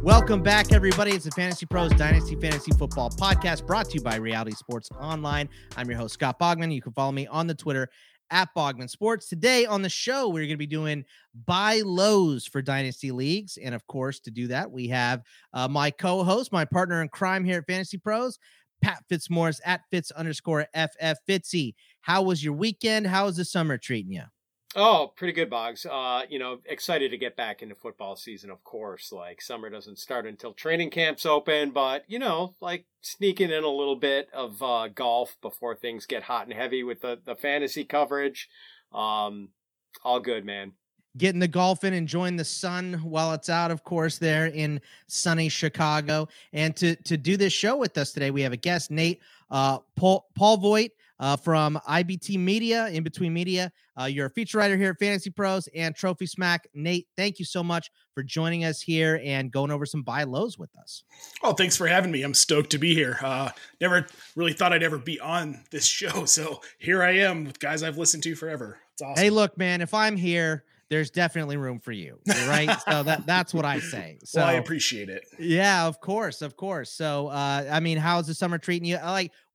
Welcome back, everybody. It's the Fantasy Pros Dynasty Fantasy Football Podcast brought to you by Reality Sports Online. I'm your host, Scott Bogman. You can follow me on the Twitter at Bogman Sports. Today on the show, we're going to be doing buy lows for Dynasty Leagues. And of course, to do that, we have my co-host, my partner in crime here at Fantasy Pros, Pat Fitzmaurice at Fitz_FF Fitzy. How was your weekend? How was the summer treating you? Oh, pretty good, Boggs. Excited to get back into football season, of course. Like, summer doesn't start until training camps open, but, sneaking in a little bit of golf before things get hot and heavy with the fantasy coverage. All good, man. Getting the golf in, enjoying the sun while it's out, of course, there in sunny Chicago. And to do this show with us today, we have a guest, Nate Paul Voigt from IBT Media, In Between Media. You're a feature writer here at Fantasy Pros and Trophy Smack. Nate, thank you so much for joining us here and going over some buy lows with us. Oh, thanks for having me. I'm stoked to be here. Never really thought I'd ever be on this show. So here I am with guys I've listened to forever. It's awesome. Hey, look, man, if I'm here, there's definitely room for you, right? So that's what I say. So well, I appreciate it. Yeah, of course. So, how's the summer treating you?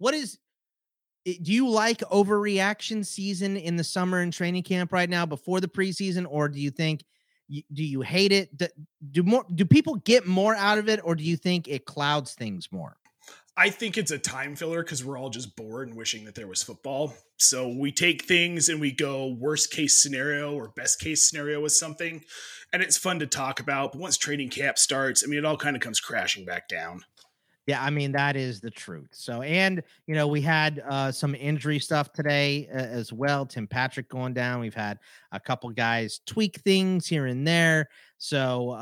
Do you like overreaction season in the summer and training camp right now before the preseason, or do you think, do you hate it? Do people get more out of it, or do you think it clouds things more? I think it's a time filler because we're all just bored and wishing that there was football. So we take things and we go worst case scenario or best case scenario with something, and it's fun to talk about. But once training camp starts, it all kind of comes crashing back down. Yeah, that is the truth. So, and, we had some injury stuff today as well. Tim Patrick going down. We've had a couple guys tweak things here and there. So,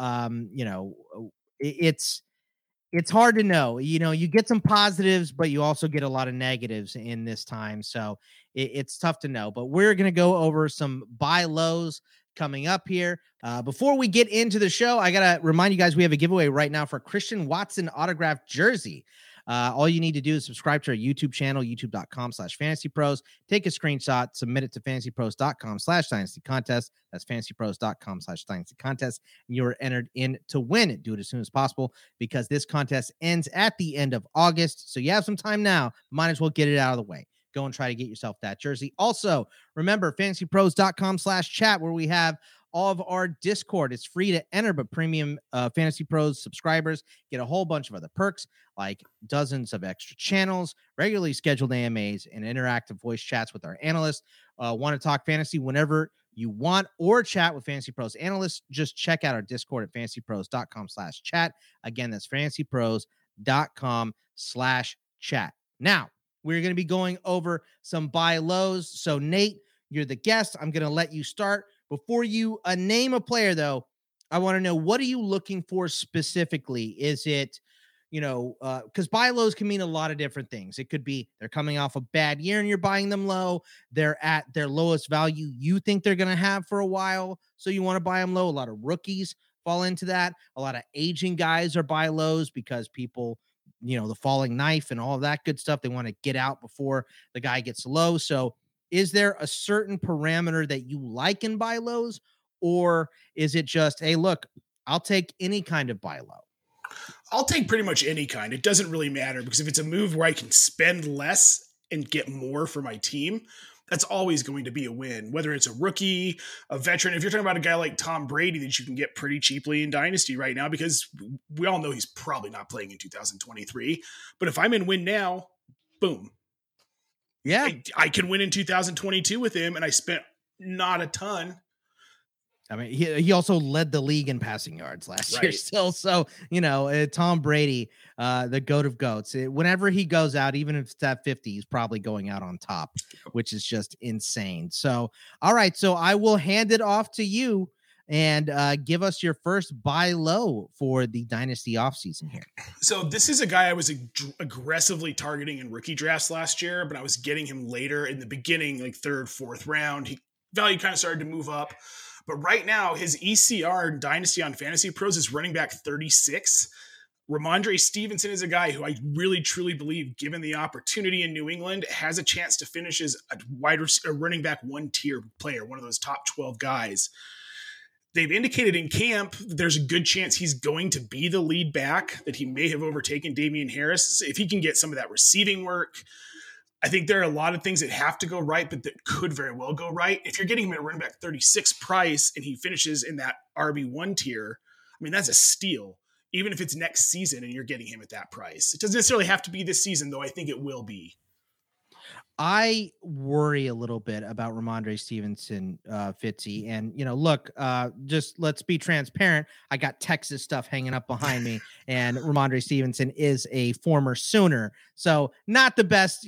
it's hard to know. You get some positives, but you also get a lot of negatives in this time. So it's tough to know. But we're going to go over some buy lows coming up here. Before we get into the show, I got to remind you guys, we have a giveaway right now for Christian Watson autographed jersey. All you need to do is subscribe to our YouTube channel, youtube.com/fantasypros. Take a screenshot, submit it to fantasypros.com/dynasty contest. That's fantasypros.com/dynasty contest. And you're entered in to win it. Do it as soon as possible because this contest ends at the end of August. So you have some time now. Might as well get it out of the way. Go and try to get yourself that jersey. Also, remember fantasypros.com/chat where we have all of our Discord. It's free to enter, but premium Fantasy Pros subscribers get a whole bunch of other perks like dozens of extra channels, regularly scheduled AMAs, and interactive voice chats with our analysts. Want to talk fantasy whenever you want or chat with Fantasy Pros analysts? Just check out our Discord at fantasypros.com/chat. Again, that's fantasypros.com/chat. Now, we're going to be going over some buy lows. So, Nate, you're the guest. I'm going to let you start. Before you name a player, though, I want to know, what are you looking for specifically? Is it, because buy lows can mean a lot of different things. It could be they're coming off a bad year and you're buying them low. They're at their lowest value you think they're going to have for a while, so you want to buy them low. A lot of rookies fall into that. A lot of aging guys are buy lows because people, the falling knife and all of that good stuff, they want to get out before the guy gets low. So is there a certain parameter that you like in buy lows, or is it just, hey, look, I'll take any kind of buy low? I'll take pretty much any kind. It doesn't really matter because if it's a move where I can spend less and get more for my team, that's always going to be a win, whether it's a rookie, a veteran. If you're talking about a guy like Tom Brady that you can get pretty cheaply in Dynasty right now, because we all know he's probably not playing in 2023. But if I'm in win now, boom. Yeah. I can win in 2022 with him, and I spent not a ton. He also led the league in passing yards last year still. So, Tom Brady, the GOAT of GOATs, whenever he goes out, even if it's at 50, he's probably going out on top, which is just insane. So, all right. So I will hand it off to you and give us your first buy low for the Dynasty offseason here. So this is a guy I was aggressively targeting in rookie drafts last year, but I was getting him later in the beginning, like third, fourth round. Value kind of started to move up. But right now, his ECR Dynasty on Fantasy Pros is running back 36. Ramondre Stevenson is a guy who I really, truly believe, given the opportunity in New England, has a chance to finish as a running back one-tier player, one of those top 12 guys. they've indicated in camp that there's a good chance he's going to be the lead back, that he may have overtaken Damian Harris. If he can get some of that receiving work, I think there are a lot of things that have to go right, but that could very well go right. If you're getting him at a running back 36 price and he finishes in that RB1 tier, I mean, that's a steal, even if it's next season and you're getting him at that price. It doesn't necessarily have to be this season, though I think it will be. I worry a little bit about Ramondre Stevenson, Fitzy. And, look, just let's be transparent. I got Texas stuff hanging up behind me, and Ramondre Stevenson is a former Sooner. So not the best,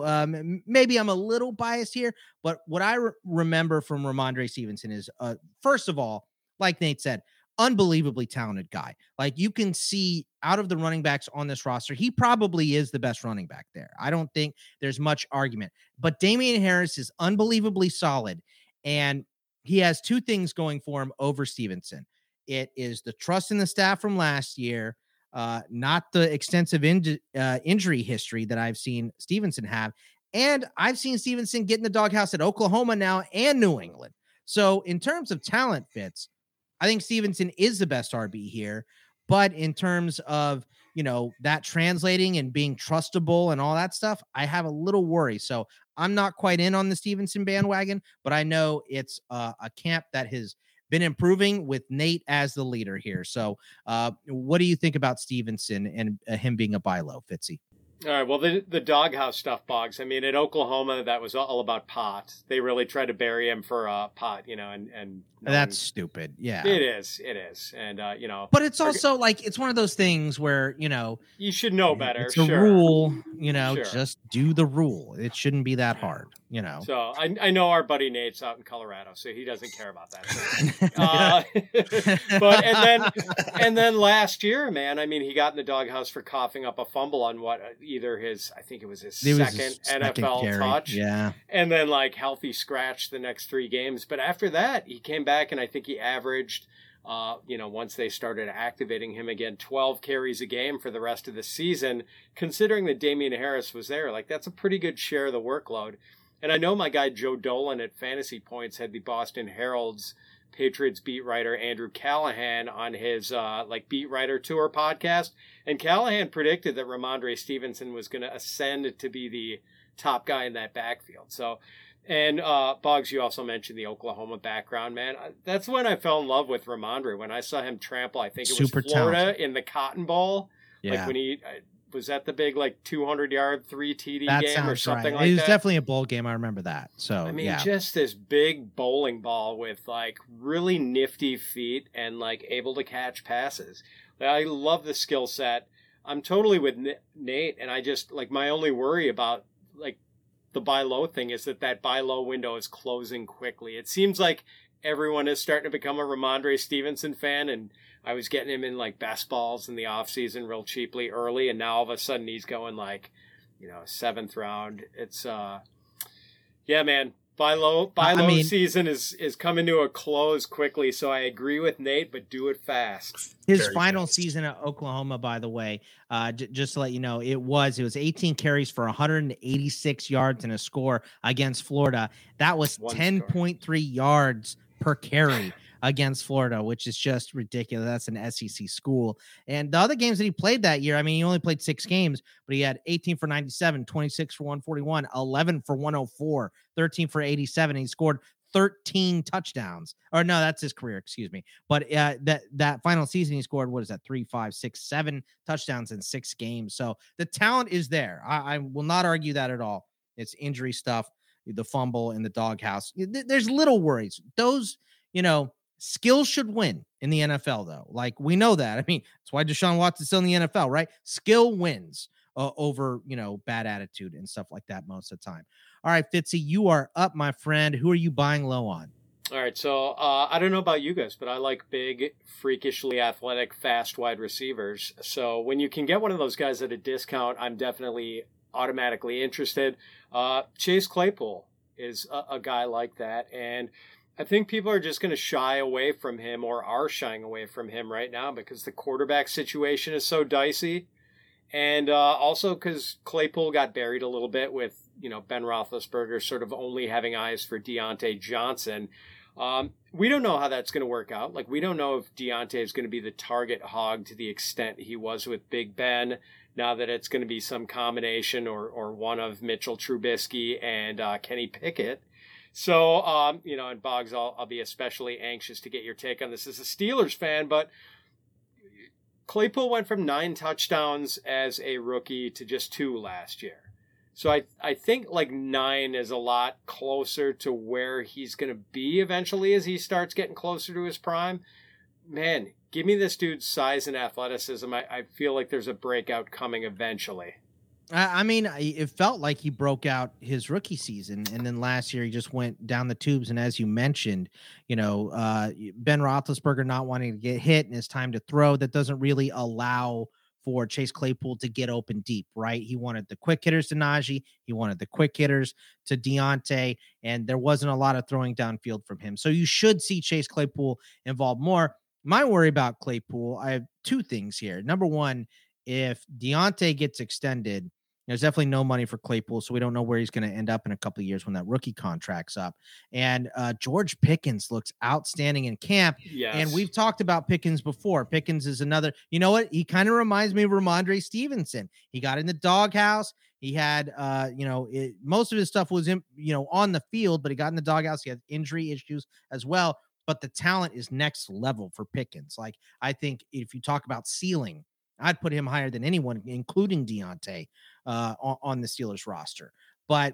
maybe I'm a little biased here, but what I remember from Ramondre Stevenson is, first of all, like Nate said, unbelievably talented guy. Like, you can see out of the running backs on this roster, he probably is the best running back there. I don't think there's much argument, but Damian Harris is unbelievably solid. And he has two things going for him over Stevenson. It is the trust in the staff from last year, not the extensive injury history that I've seen Stevenson have. And I've seen Stevenson get in the doghouse at Oklahoma now and New England. So in terms of talent fits, I think Stevenson is the best RB here, but in terms of, that translating and being trustable and all that stuff, I have a little worry. So I'm not quite in on the Stevenson bandwagon, but I know it's a camp that has been improving with Nate as the leader here. So what do you think about Stevenson and him being a buy low, Fitzy? All right. Well, the doghouse stuff, Boggs. I mean, at Oklahoma, that was all about pot. They really tried to bury him for pot, and that's stupid. Yeah, it is. And, but it's also like, it's one of those things where, you should know better. It's a rule, just do the rule. It shouldn't be that hard, So I know our buddy Nate's out in Colorado, so he doesn't care about that. But and then last year, man, I mean, he got in the doghouse for coughing up a fumble on I think it was his second NFL carry. touch. Yeah. And then healthy scratch the next 3 games. But after that, he came back, and I think he averaged, once they started activating him again, 12 carries a game for the rest of the season. Considering that Damian Harris was there, that's a pretty good share of the workload. And I know my guy Joe Dolan at Fantasy Points had the Boston Herald's Patriots beat writer Andrew Callahan on his beat writer tour podcast, and Callahan predicted that Ramondre Stevenson was going to ascend to be the top guy in that backfield. So, and Boggs, you also mentioned the Oklahoma background, man. That's when I fell in love with Ramondre, when I saw him trample. I think it was Florida talented in the Cotton Bowl, when he was that the big 200-yard 3 TD game or something like that? It was definitely a bowl game. I remember that. So I mean, just this big bowling ball with really nifty feet and able to catch passes. I love the skill set. I'm totally with Nate, and I just my only worry about the buy low thing is that buy low window is closing quickly. It seems like everyone is starting to become a Ramondre Stevenson fan, and I was getting him in best balls in the offseason real cheaply early, and now all of a sudden he's going 7th round. It's yeah, man. Buy low season is coming to a close quickly, so I agree with Nate, but do it fast. His final season at Oklahoma, by the way, just to let you know, it was 18 carries for 186 yards and a score against Florida. That was 10.3 yards per carry against Florida, which is just ridiculous. That's an SEC school. And the other games that he played that year, I mean, he only played 6 games, but he had 18 for 97, 26 for 141, 11 for 104, 13 for 87. And he scored 13 touchdowns. Or no, that's his career, excuse me. But that final season, he scored, 3, 5, 6, 7 touchdowns in 6 games. So the talent is there. I will not argue that at all. It's injury stuff, the fumble in the doghouse. There's little worries. Those, skills should win in the NFL, though. We know that. I mean, that's why Deshaun Watson's still in the NFL, right? Skill wins over, bad attitude and stuff like that most of the time. All right, Fitzy, you are up, my friend. Who are you buying low on? All right, so I don't know about you guys, but I like big, freakishly athletic, fast wide receivers. So when you can get one of those guys at a discount, I'm definitely automatically interested. Chase Claypool is a guy like that, and I think people are just going to shy away from him, or are shying away from him right now, because the quarterback situation is so dicey. And also because Claypool got buried a little bit with, Ben Roethlisberger sort of only having eyes for Deontay Johnson. We don't know how that's going to work out. Like, we don't know if Deontay is going to be the target hog to the extent he was with Big Ben. Now that it's going to be some combination or one of Mitchell Trubisky and Kenny Pickett. So, and Boggs, I'll be especially anxious to get your take on this as a Steelers fan, but Claypool went from 9 touchdowns as a rookie to just 2 last year. So I think like 9 is a lot closer to where he's going to be eventually as he starts getting closer to his prime. Man, give me this dude's size and athleticism. I feel like there's a breakout coming eventually. I mean, it felt like he broke out his rookie season, and then last year he just went down the tubes. And as you mentioned, Ben Roethlisberger not wanting to get hit and it's time to throw, that doesn't really allow for Chase Claypool to get open deep, right? He wanted the quick hitters to Najee. He wanted the quick hitters to Deontay, and there wasn't a lot of throwing downfield from him. So you should see Chase Claypool involved more. My worry about Claypool, I have 2 things here. Number one, if Deontay gets extended, there's definitely no money for Claypool, so we don't know where he's going to end up in a couple of years when that rookie contract's up. And George Pickens looks outstanding in camp. Yes. And we've talked about Pickens before. Pickens is another, you know what? He kind of reminds me of Ramondre Stevenson. He got in the doghouse. He had, most of his stuff was on the field, but he got in the doghouse. He had injury issues as well. But the talent is next level for Pickens. Like, I think if you talk about ceiling, I'd put him higher than anyone, including Deontay, on the Steelers roster. But,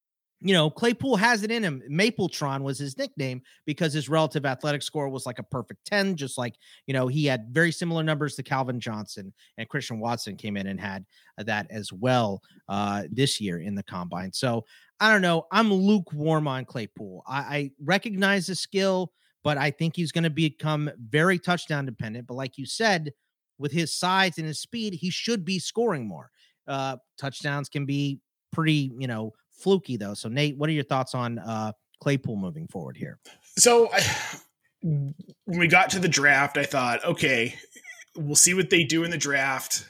Claypool has it in him. Mapletron was his nickname because his relative athletic score was like a perfect 10, just like, he had very similar numbers to Calvin Johnson, and Christian Watson came in and had that as well this year in the combine. So I don't know. I'm lukewarm on Claypool. I recognize the skill, but I think he's going to become very touchdown dependent. But like you said, with his size and his speed, he should be scoring more. Touchdowns can be pretty, fluky though. So Nate, what are your thoughts on Claypool moving forward here? So when we got to the draft, I thought, okay, we'll see what they do in the draft.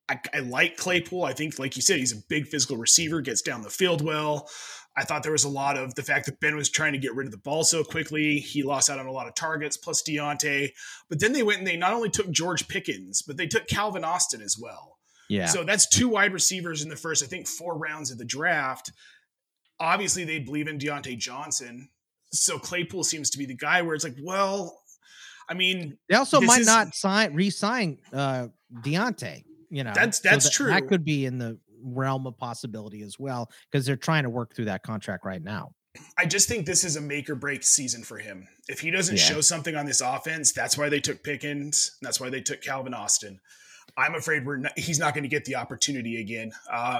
I like Claypool. I think, like you said, he's a big physical receiver, gets down the field well. I thought there was a lot of the fact that Ben was trying to get rid of the ball so quickly. He lost out on a lot of targets, plus Deontay. But then they went and they not only took George Pickens, but they took Calvin Austin as well. Yeah. So that's 2 wide receivers in the first, I think, 4 rounds of the draft. Obviously, they believe in Deontay Johnson. So Claypool seems to be the guy where it's like, well, I mean, they also might not re-sign Deontay. That's true. That could be in the realm of possibility as well, because they're trying to work through that contract right now. I just think this is a make or break season for him. If he doesn't show something on this offense, that's why they took Pickens. That's why they took Calvin Austin. I'm afraid he's not going to get the opportunity again.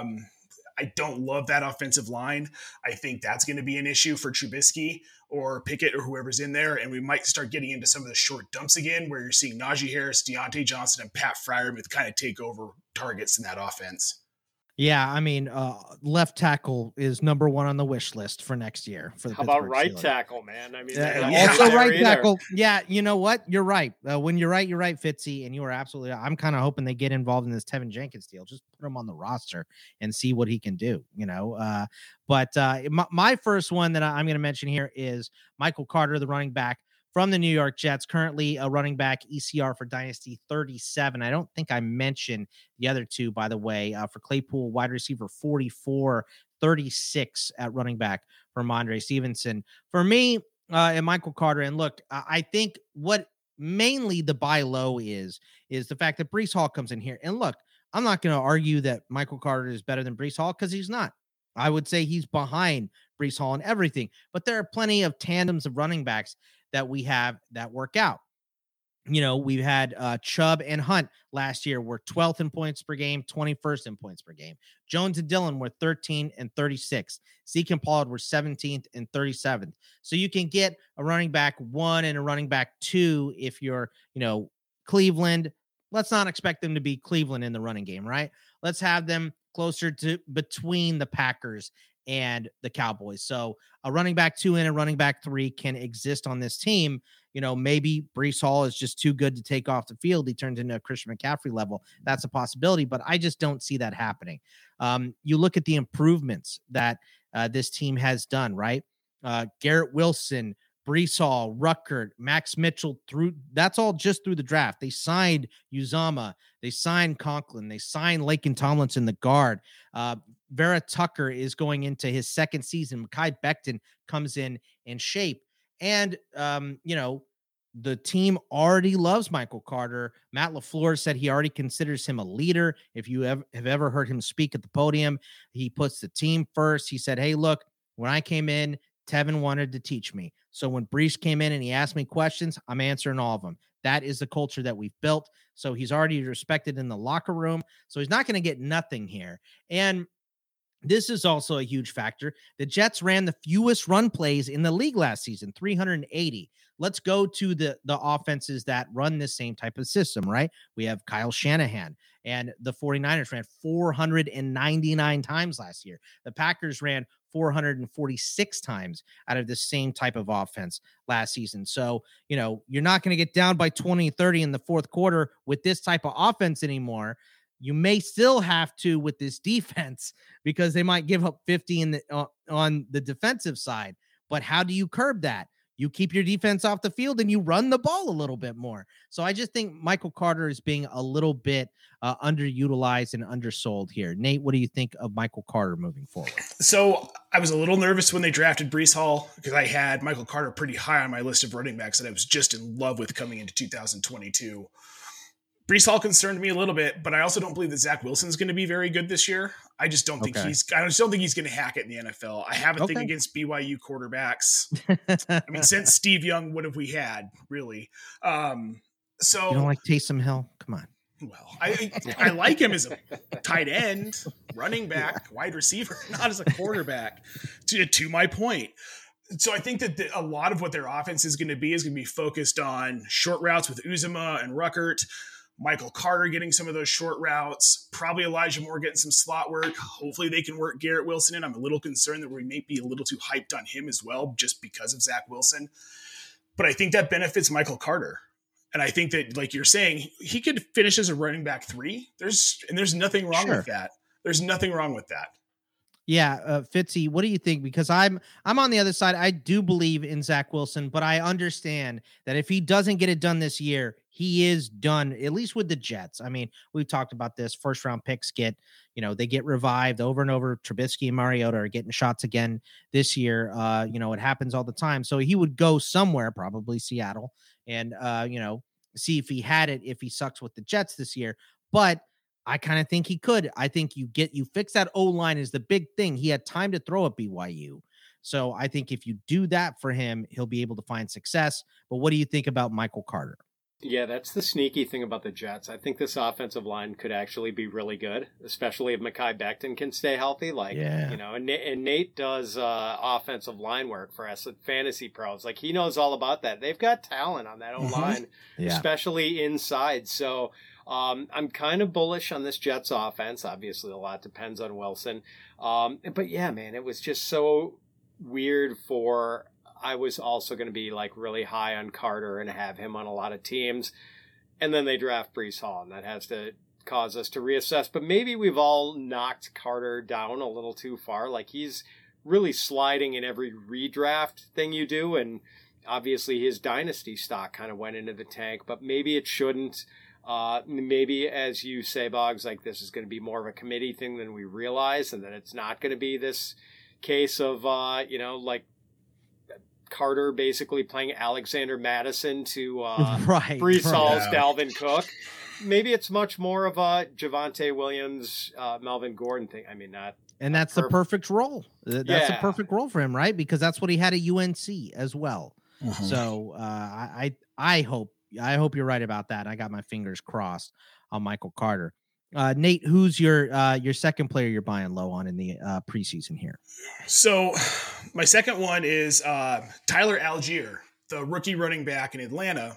I don't love that offensive line. I think that's going to be an issue for Trubisky or Pickett or whoever's in there. And we might start getting into some of the short dumps again, where you're seeing Najee Harris, Deontay Johnson, and Pat Freiermuth kind of take over targets in that offense. Yeah, I mean, left tackle is number 1 on the wish list for next year. For the How about right tackle, man? I mean, also right tackle. Yeah, you know what? You're right. When you're right, Fitzy, and you are absolutely. I'm kind of hoping they get involved in this Tevin Jenkins deal. Just put him on the roster and see what he can do. But my first one that I'm going to mention here is Michael Carter, the running back from the New York Jets, currently a running back ECR for Dynasty 37. I don't think I mentioned the other 2, by the way, for Claypool, wide receiver 44, 36 at running back for Ramondre Stevenson. For me, and Michael Carter, and look, I think what mainly the buy low is the fact that Breece Hall comes in here. And look, I'm not going to argue that Michael Carter is better than Breece Hall, because he's not. I would say he's behind Breece Hall in everything, but there are plenty of tandems of running backs that we have that work out. We've had Chubb and Hunt last year were 12th in points per game, 21st in points per game. Jones and Dillon were 13 and 36. Zeke and Pollard were 17th and 37th. So you can get a running back 1 and a running back 2 if you're, Cleveland. Let's not expect them to be Cleveland in the running game, right? Let's have them closer to between the Packers and the Cowboys. So a running back 2 and a running back 3 can exist on this team. Maybe Breece Hall is just too good to take off the field. He turns into a Christian McCaffrey level. That's a possibility, but I just don't see that happening. You look at the improvements that this team has done, right? Garrett Wilson, Breece Hall, Ruckert, Max Mitchell, that's all just through the draft. They signed Uzama, they signed Conklin, they signed Laken Tomlinson, the guard. Vera Tucker is going into his second season. Mekhi Becton comes in shape. And, the team already loves Michael Carter. Matt LaFleur said he already considers him a leader. If you have ever heard him speak at the podium, he puts the team first. He said, hey, look, when I came in, Tevin wanted to teach me. So when Breece came in and he asked me questions, I'm answering all of them. That is the culture that we've built. So he's already respected in the locker room. So he's not going to get nothing here. And this is also a huge factor. The Jets ran the fewest run plays in the league last season, 380. Let's go to the offenses that run this same type of system, right? We have Kyle Shanahan, and the 49ers ran 499 times last year. The Packers ran 446 times out of the same type of offense last season. So, you're not going to get down by 20, 30 in the fourth quarter with this type of offense anymore. You may still have to with this defense because they might give up 50 on the defensive side. But how do you curb that? You keep your defense off the field and you run the ball a little bit more. So I just think Michael Carter is being a little bit underutilized and undersold here. Nate, what do you think of Michael Carter moving forward? So I was a little nervous when they drafted Breece Hall because I had Michael Carter pretty high on my list of running backs that I was just in love with coming into 2022. Breece Hall concerned me a little bit, but I also don't believe that Zach Wilson's going to be very good this year. I just don't think he's going to hack it in the NFL. I have a thing against BYU quarterbacks. I mean, since Steve Young, what have we had, really? So you don't like Taysom Hill? Come on. Well, I like him as a tight end, running back, wide receiver, not as a quarterback, to my point. So I think that a lot of what their offense is going to be focused on short routes with Uzama and Ruckert, Michael Carter getting some of those short routes, probably Elijah Moore getting some slot work. Hopefully they can work Garrett Wilson in. I'm a little concerned that we may be a little too hyped on him as well, just because of Zach Wilson. But I think that benefits Michael Carter. And I think that, like you're saying, he could finish as a running back 3. There's nothing wrong with that. There's nothing wrong with that. Yeah, Fitzy, what do you think? Because I'm on the other side. I do believe in Zach Wilson, but I understand that if he doesn't get it done this year, he is done, at least with the Jets. I mean, we've talked about this. First round picks they get revived over and over. Trubisky and Mariota are getting shots again this year. It happens all the time. So he would go somewhere, probably Seattle, and see if he had it, if he sucks with the Jets this year. But I kind of think he could. I think you fix that O-line is the big thing. He had time to throw at BYU. So I think if you do that for him, he'll be able to find success. But what do you think about Michael Carter? Yeah, that's the sneaky thing about the Jets. I think this offensive line could actually be really good, especially if Mekhi Becton can stay healthy. And Nate does offensive line work for us at Fantasy Pros. Like, he knows all about that. They've got talent on that O-line, especially inside. So I'm kind of bullish on this Jets offense. Obviously, a lot depends on Wilson. But yeah, man, it was just so weird I was also going to be like really high on Carter and have him on a lot of teams. And then they draft Breece Hall, and that has to cause us to reassess. But maybe we've all knocked Carter down a little too far. Like, he's really sliding in every redraft thing you do. And obviously his dynasty stock kind of went into the tank, but maybe it shouldn't. Maybe, as you say, Boggs, like, this is going to be more of a committee thing than we realize, and that it's not going to be this case of, like Carter basically playing Alexander Madison to Breece Hall's Dalvin Cook. Maybe it's much more of a Javonte Williams, Melvin Gordon thing. I mean, not. And that's the perfect role. That's the perfect role for him, right? Because that's what he had at UNC as well. Mm-hmm. So I hope you're right about that. I got my fingers crossed on Michael Carter. Nate, who's your second player you're buying low on in the preseason here? So my second one is Tyler Algier, the rookie running back in Atlanta.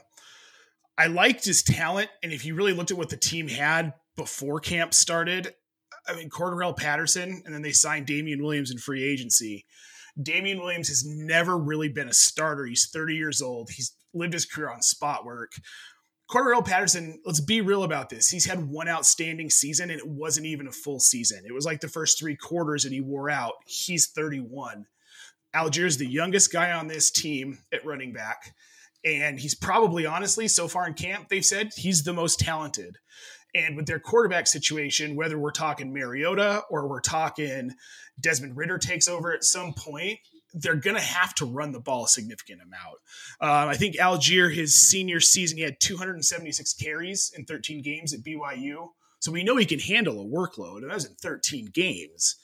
I liked his talent, and if you really looked at what the team had before camp started, I mean, Cordarrelle Patterson, and then they signed Damian Williams in free agency. Damian Williams has never really been a starter. He's 30 years old. He's lived his career on spot work. Cordarrelle Patterson, let's be real about this. He's had one outstanding season, and it wasn't even a full season. It was like the first 3 quarters, and he wore out. He's 31. Allgeier's the youngest guy on this team at running back. And he's probably, honestly, so far in camp, they've said he's the most talented. And with their quarterback situation, whether we're talking Mariota or we're talking Desmond Ridder takes over at some point, they're going to have to run the ball a significant amount. I think Allgeier, his senior season, he had 276 carries in 13 games at BYU. So we know he can handle a workload, and that was in 13 games.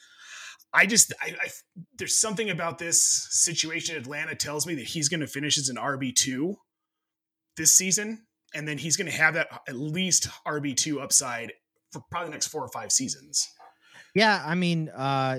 There's something about this situation. Atlanta tells me that he's going to finish as an RB2 this season, and then he's going to have that at least RB2 upside for probably the next 4 or 5 seasons. Yeah, I mean,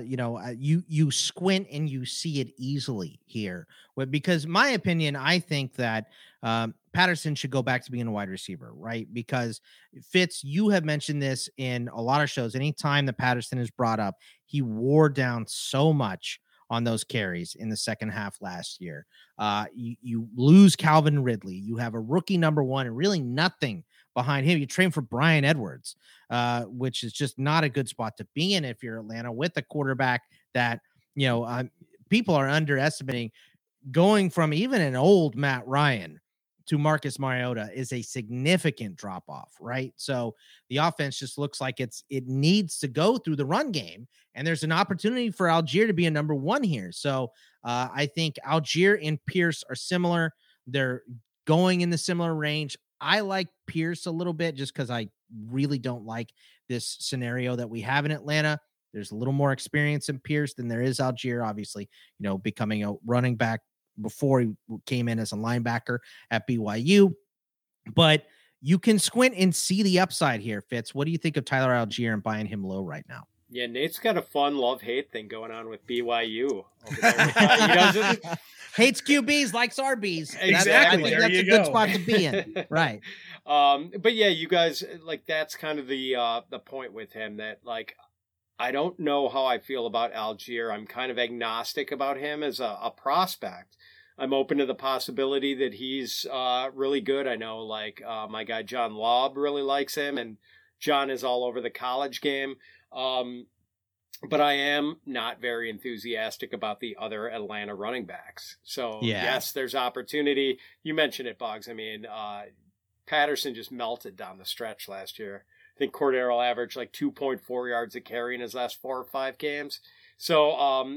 you squint and you see it easily here, because my opinion, I think that Patterson should go back to being a wide receiver, right? Because Fitz, you have mentioned this in a lot of shows. Anytime that Patterson is brought up, he wore down so much on those carries in the second half last year. You lose Calvin Ridley. You have a rookie number 1 and really nothing behind him. You train for Brian Edwards, which is just not a good spot to be in if you're Atlanta, with a quarterback that, people are underestimating. Going from even an old Matt Ryan to Marcus Mariota is a significant drop off, right? So the offense just looks like it needs to go through the run game, and there's an opportunity for Allgeier to be a number 1 here. So I think Allgeier and Pierce are similar. They're going in the similar range. I like Pierce a little bit just because I really don't like this scenario that we have in Atlanta. There's a little more experience in Pierce than there is Allgeier, obviously, becoming a running back before he came in as a linebacker at BYU. But you can squint and see the upside here, Fitz. What do you think of Tyler Allgeier and buying him low right now? Yeah, Nate's got a fun love-hate thing going on with BYU over there. He doesn't hates QBs, likes RBs. Exactly. That's a good spot to be in. Right. But yeah, you guys, that's kind of the point with him, that I don't know how I feel about Allgeier. I'm kind of agnostic about him as a prospect. I'm open to the possibility that he's really good. I know my guy John Laub really likes him, and John is all over the college game. But I am not very enthusiastic about the other Atlanta running backs. So yes, there's opportunity. You mentioned it, Boggs. I mean, Patterson just melted down the stretch last year. I think Cordero averaged 2.4 yards a carry in his last 4 or 5 games. So,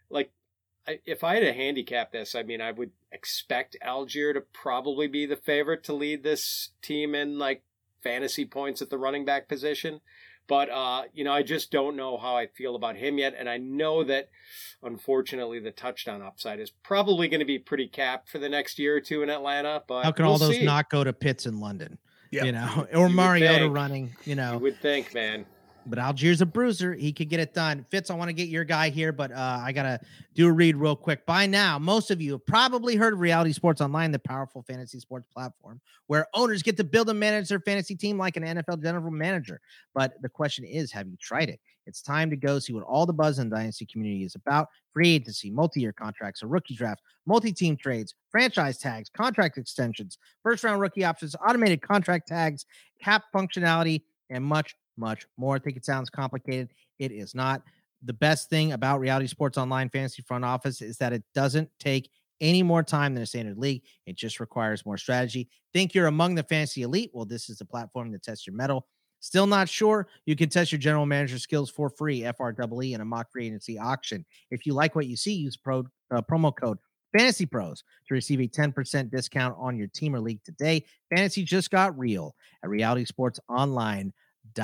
if I had to handicap this, I mean, I would expect Allgeier to probably be the favorite to lead this team in fantasy points at the running back position. But, I just don't know how I feel about him yet. And I know that, unfortunately, the touchdown upside is probably going to be pretty capped for the next year or 2 in Atlanta. But how can all those not go to Pitts in London? Yeah. Or Mariota running, You would think, man. But Allgeier's a bruiser. He could get it done. Fitz, I want to get your guy here, but I got to do a read real quick. By now, most of you have probably heard of Reality Sports Online, the powerful fantasy sports platform where owners get to build and manage their fantasy team like an NFL general manager. But the question is, have you tried it? It's time to go see what all the buzz in the Dynasty community is about. Free agency, multi-year contracts, a rookie draft, multi-team trades, franchise tags, contract extensions, first-round rookie options, automated contract tags, cap functionality, and much more. I think it sounds complicated. It is not. The best thing about Reality Sports Online Fantasy Front Office is that it doesn't take any more time than a standard league. It just requires more strategy. Think you're among the fantasy elite? Well, this is the platform to test your mettle. Still not sure? You can test your general manager skills for free, FREE, in a mock free agency auction. If you like what you see, use promo code Fantasy Pros to receive a 10% discount on your team or league today. Fantasy just got real at realitysportsonline.com.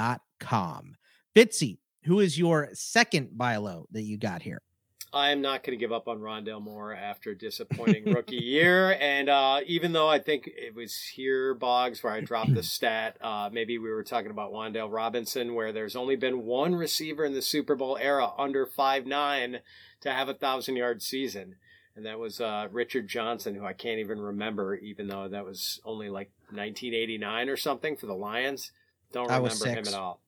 Fitzy, who is your second buy low that you got here? I am not going to give up on Rondale Moore after a disappointing rookie year. And even though I think it was here, Boggs, where I dropped the stat, maybe we were talking about Wan'Dale Robinson, where there's only been one receiver in the Super Bowl era under 5'9" to have a 1,000-yard season. And that was Richard Johnson, who I can't even remember, even though that was only 1989 or something for the Lions. Don't remember him at all.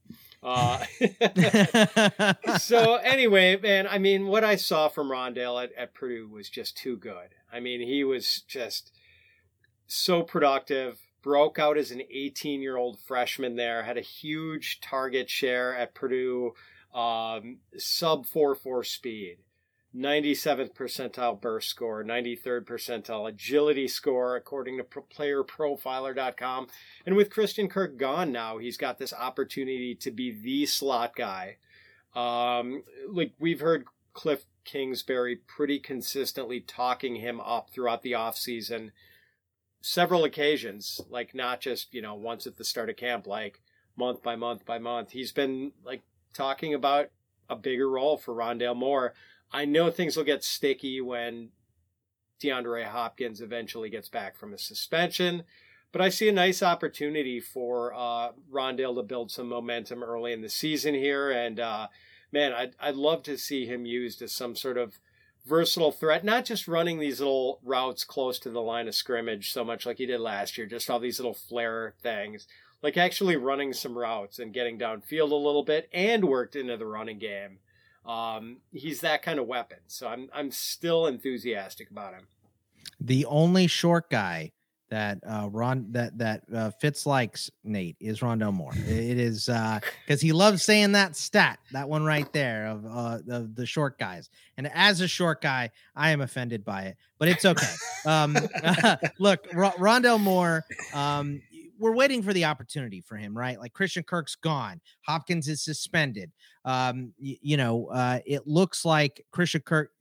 So anyway, man, I mean, what I saw from Rondale at Purdue was just too good. I mean, he was just so productive, broke out as an 18-year-old freshman there, had a huge target share at Purdue, sub 4.4 speed. 97th percentile burst score, 93rd percentile agility score, according to playerprofiler.com. And with Christian Kirk gone now, he's got this opportunity to be the slot guy. Like we've heard Cliff Kingsbury pretty consistently talking him up throughout the offseason, several occasions, like not just, once at the start of camp, like month by month by month. He's been like talking about a bigger role for Rondale Moore. I know things will get sticky when DeAndre Hopkins eventually gets back from his suspension, but I see a nice opportunity for Rondale to build some momentum early in the season here. And man, I'd love to see him used as some sort of versatile threat, not just running these little routes close to the line of scrimmage so much like he did last year, just all these little flare things, like actually running some routes and getting downfield a little bit and worked into the running game. He's that kind of weapon. So I'm still enthusiastic about him. The only short guy that Fitz likes, Nate, is Rondale Moore. It is because he loves saying that stat, that one right there of the short guys. And as a short guy, I am offended by it, but it's okay. Look, Rondale Moore, we're waiting for the opportunity for him, right? Like Christian Kirk's gone. Hopkins is suspended. It looks like Christian Kirk,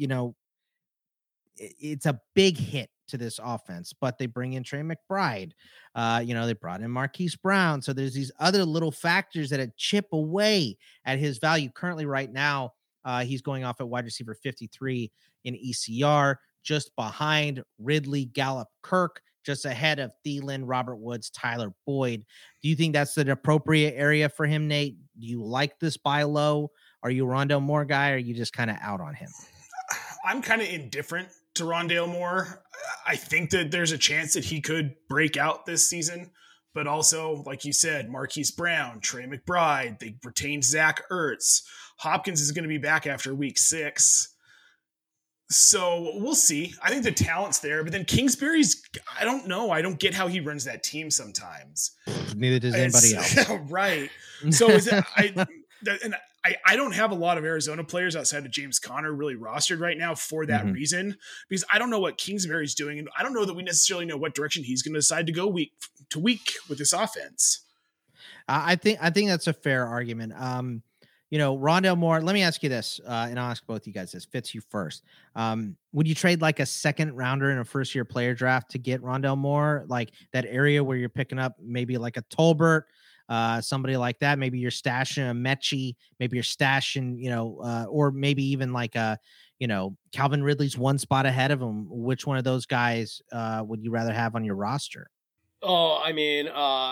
it's a big hit to this offense, but they bring in Trey McBride. They brought in Marquise Brown. So there's these other little factors that chip away at his value. Currently right now, he's going off at wide receiver 53 in ECR, just behind Ridley, Gallup, Kirk, just ahead of Thielen, Robert Woods, Tyler Boyd. Do you think that's an appropriate area for him, Nate? Do you like this buy low? Are you a Rondale Moore guy, or are you just kind of out on him? I'm kind of indifferent to Rondale Moore. I think that there's a chance that he could break out this season, but also, like you said, Marquise Brown, Trey McBride, they retained Zach Ertz. Hopkins is going to be back after week 6. So we'll see. I think the talent's there, but then Kingsbury's, I don't know. I don't get how he runs that team sometimes. Neither does anybody else. Right. So is it, I don't have a lot of Arizona players outside of James Conner really rostered right now for that reason, because I don't know what Kingsbury's doing. And I don't know that we necessarily know what direction he's going to decide to go week to week with this offense. I think that's a fair argument. Rondale Moore, let me ask you this, and I'll ask both you guys this. Fits you first. Would you trade like a second rounder in a first year player draft to get Rondale Moore? Like that area where you're picking up maybe like a Tolbert, somebody like that. Maybe you're stashing a Mechie, maybe you're stashing, or maybe even like Calvin Ridley's one spot ahead of him. Which one of those guys would you rather have on your roster? Oh, I mean,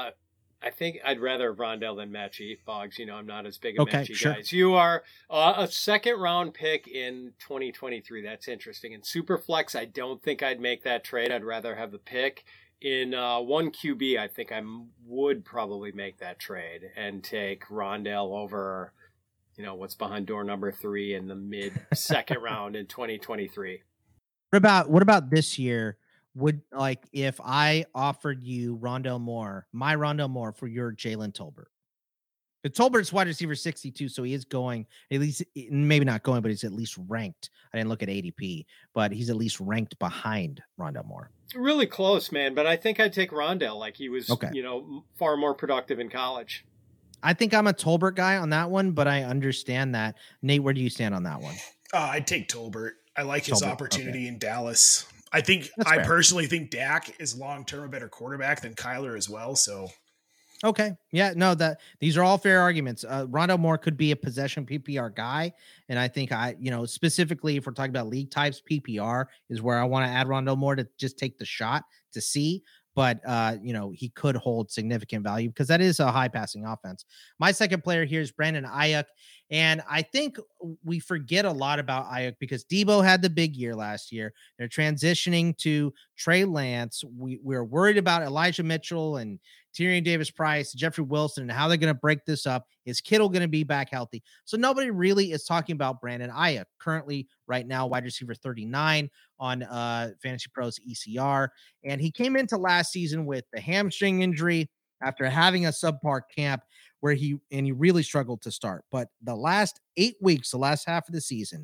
I think I'd rather Rondale than Mechie, Boggs. I'm not as big a Mechie guy as you are. A second round pick in 2023. That's interesting. In Superflex, I don't think I'd make that trade. I'd rather have the pick. In one QB, I think I would probably make that trade and take Rondale over, what's behind door number 3 in the mid second round in 2023. What about this year? Would, like, if I offered you Rondale Moore, my Rondale Moore for your Jalen Tolbert? The Tolbert's wide receiver 62, so he is going, at least, maybe not going, but he's at least ranked. I didn't look at ADP, but he's at least ranked behind Rondale Moore. Really close, man, but I think I'd take Rondale. Like, he was, far more productive in college. I think I'm a Tolbert guy on that one, but I understand that. Nate, where do you stand on that one? I'd take Tolbert. I like his opportunity in Dallas. I personally think Dak is long-term a better quarterback than Kyler as well. So, okay. Yeah, no, these are all fair arguments. Rondale Moore could be a possession PPR guy. And I think specifically if we're talking about league types, PPR is where I want to add Rondale Moore to just take the shot to see. But, he could hold significant value because that is a high passing offense. My second player here is Brandon Ayuk. And I think we forget a lot about Ayuk because Debo had the big year last year. They're transitioning to Trey Lance. We're worried about Elijah Mitchell and Tyrion Davis-Price, Jeffrey Wilson, and how they're going to break this up. Is Kittle going to be back healthy? So nobody really is talking about Brandon Ayuk. Currently, right now, wide receiver 39 on Fantasy Pros ECR. And he came into last season with the hamstring injury after having a subpar camp where he really struggled to start. But the last 8 weeks, the last half of the season,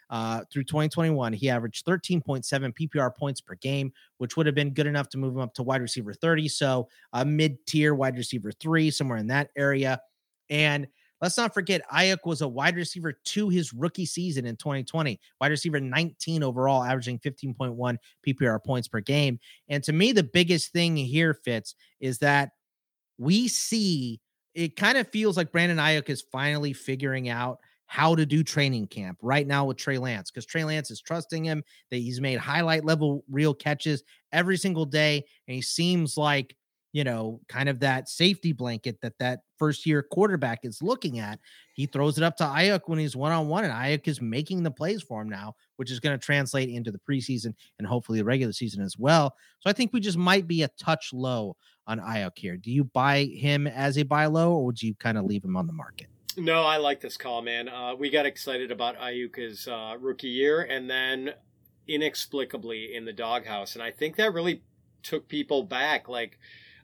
through 2021, he averaged 13.7 PPR points per game, which would have been good enough to move him up to wide receiver 30. So a mid-tier wide receiver 3, somewhere in that area. And let's not forget, Ayuk was a wide receiver 2 his rookie season in 2020, wide receiver 19 overall, averaging 15.1 PPR points per game. And to me, the biggest thing here, Fitz, is that we see, it kind of feels like Brandon Ayuk is finally figuring out how to do training camp right now with Trey Lance, because Trey Lance is trusting him, that he's made highlight level real catches every single day. And he seems like, kind of that safety blanket that first year quarterback is looking at. He throws it up to Ayuk when he's one-on-one, and Ayuk is making the plays for him now, which is going to translate into the preseason and hopefully the regular season as well. So I think we just might be a touch low on Ayuk here. Do you buy him as a buy low, or would you kind of leave him on the market? No, I like this call, man. We got excited about Ayuk's rookie year, and then inexplicably in the doghouse. And I think that really took people back. Like,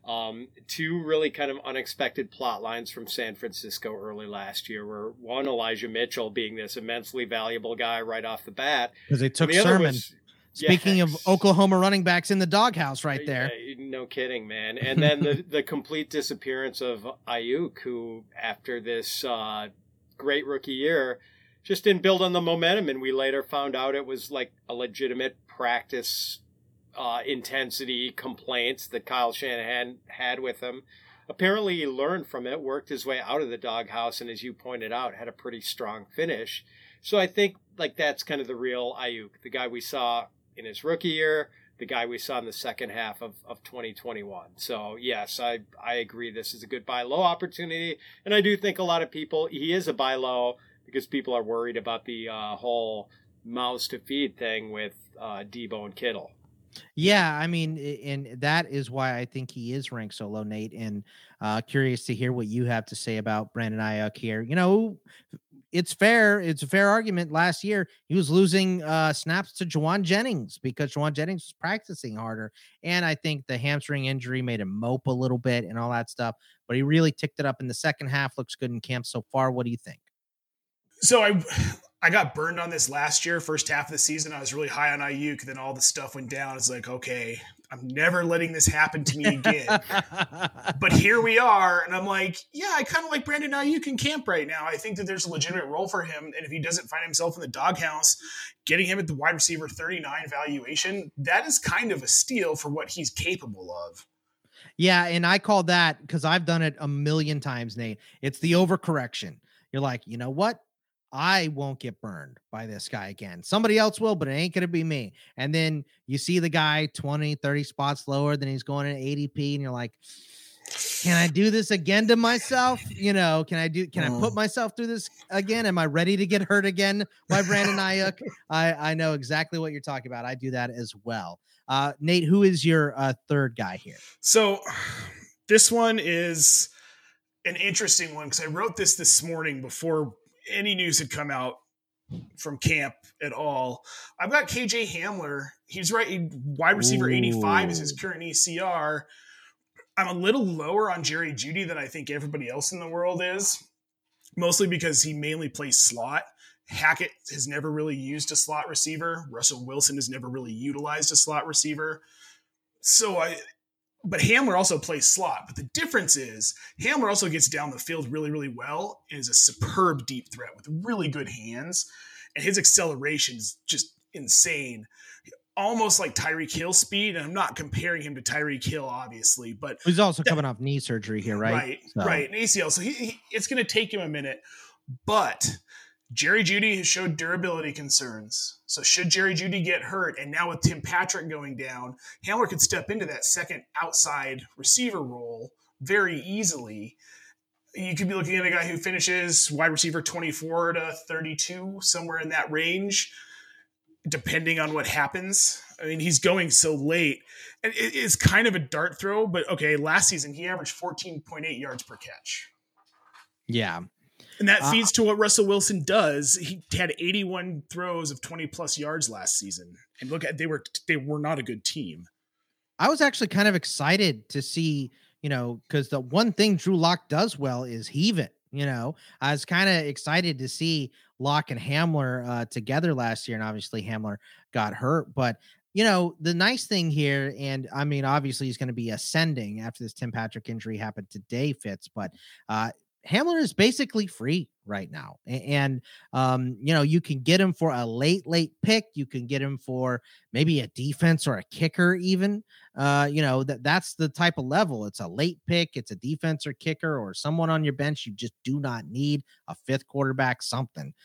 two really kind of unexpected plot lines from San Francisco early last year were, one, Elijah Mitchell being this immensely valuable guy right off the bat. Because they took Sermon. Speaking of Oklahoma running backs in the doghouse right there. No kidding, man. And then the complete disappearance of Ayuk, who after this great rookie year just didn't build on the momentum. And we later found out it was like a legitimate practice intensity complaints that Kyle Shanahan had with him. Apparently he learned from it, worked his way out of the doghouse, and as you pointed out, had a pretty strong finish. So I think like that's kind of the real Ayuk, the guy we saw in his rookie year, the guy we saw in the second half of 2021. So yes, I agree this is a good buy low opportunity. And I do think a lot of people, he is a buy low because people are worried about the whole mouths to feed thing with Debo and Kittle. Yeah, I mean, and that is why I think he is ranked so low, Nate. And curious to hear what you have to say about Brandon Ayuk here. It's fair. It's a fair argument. Last year, he was losing snaps to Juwan Jennings because Juwan Jennings was practicing harder. And I think the hamstring injury made him mope a little bit and all that stuff. But he really ticked it up in the second half. Looks good in camp so far. What do you think? So I got burned on this last year, first half of the season. I was really high on Ayuk. Then all the stuff went down. It's like, okay, I'm never letting this happen to me again. But here we are. And I'm like, yeah, I kind of like Brandon Ayuk in camp right now. I think that there's a legitimate role for him. And if he doesn't find himself in the doghouse, getting him at the wide receiver 39 valuation, that is kind of a steal for what he's capable of. Yeah, and I call that, because I've done it a million times, Nate. It's the overcorrection. You're like, you know what? I won't get burned by this guy again. Somebody else will, but it ain't going to be me. And then you see the guy 20, 30 spots lower than he's going in ADP. And you're like, can I do this again to myself? Can I put myself through this again? Am I ready to get hurt again by Brandon Ayuk? I know exactly what you're talking about. I do that as well. Nate, who is your third guy here? So this one is an interesting one because I wrote this morning before any news had come out from camp at all. I've got KJ Hamler. He's right. Wide receiver 85 is his current ECR. I'm a little lower on Jerry Jeudy than I think everybody else in the world is, mostly because he mainly plays slot. Hackett has never really used a slot receiver. Russell Wilson has never really utilized a slot receiver. But Hamler also plays slot. But the difference is Hamler also gets down the field really, really well and is a superb deep threat with really good hands. And his acceleration is just insane. Almost like Tyreek Hill speed. And I'm not comparing him to Tyreek Hill, obviously. But he's also coming off knee surgery here, right? Right. An ACL. So it's going to take him a minute. But Jerry Jeudy has showed durability concerns. So should Jerry Jeudy get hurt, and now with Tim Patrick going down, Hamler could step into that second outside receiver role very easily. You could be looking at a guy who finishes wide receiver 24 to 32, somewhere in that range, depending on what happens. I mean, he's going so late. And it is kind of a dart throw, but okay, last season he averaged 14.8 yards per catch. Yeah. And that feeds to what Russell Wilson does. He had 81 throws of 20-plus yards last season. And look at they were not a good team. I was actually kind of excited to see, because the one thing Drew Lock does well is heave it. I was kind of excited to see Locke and Hamler together last year, and obviously Hamler got hurt. But the nice thing here, and I mean, obviously he's going to be ascending after this Tim Patrick injury happened today, Fitz, but Hamler is basically free right now. And you can get him for a late pick. You can get him for maybe a defense or a kicker even. That's the type of level. It's a late pick. It's a defense or kicker or someone on your bench. You just do not need a fifth quarterback, something,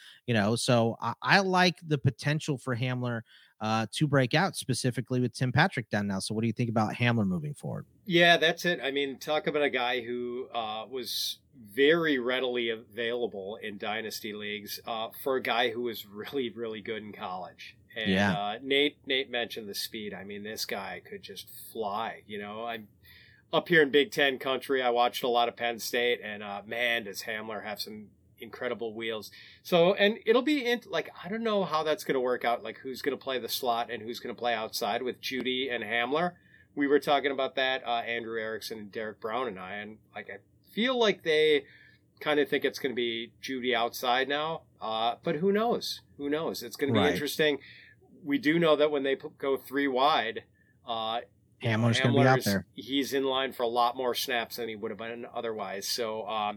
so I like the potential for Hamler to break out, specifically with Tim Patrick down now. So what do you think about Hamler moving forward? Yeah, that's it. I mean, talk about a guy who was very readily available in dynasty leagues for a guy who was really, really good in college. And Nate mentioned the speed. I mean, this guy could just fly. I'm up here in Big Ten country. I watched a lot of Penn State, and man, does Hamler have some incredible wheels. So, and it'll be I don't know how that's going to work out, like who's going to play the slot and who's going to play outside with Jeudy and Hamler. We were talking about that, Andrew Erickson and Derek Brown and I feel like they kind of think it's going to be Jeudy outside now. But who knows? It's going to be interesting. We do know that when they go three wide, Hamler's going to be out there. He's in line for a lot more snaps than he would have been otherwise. So,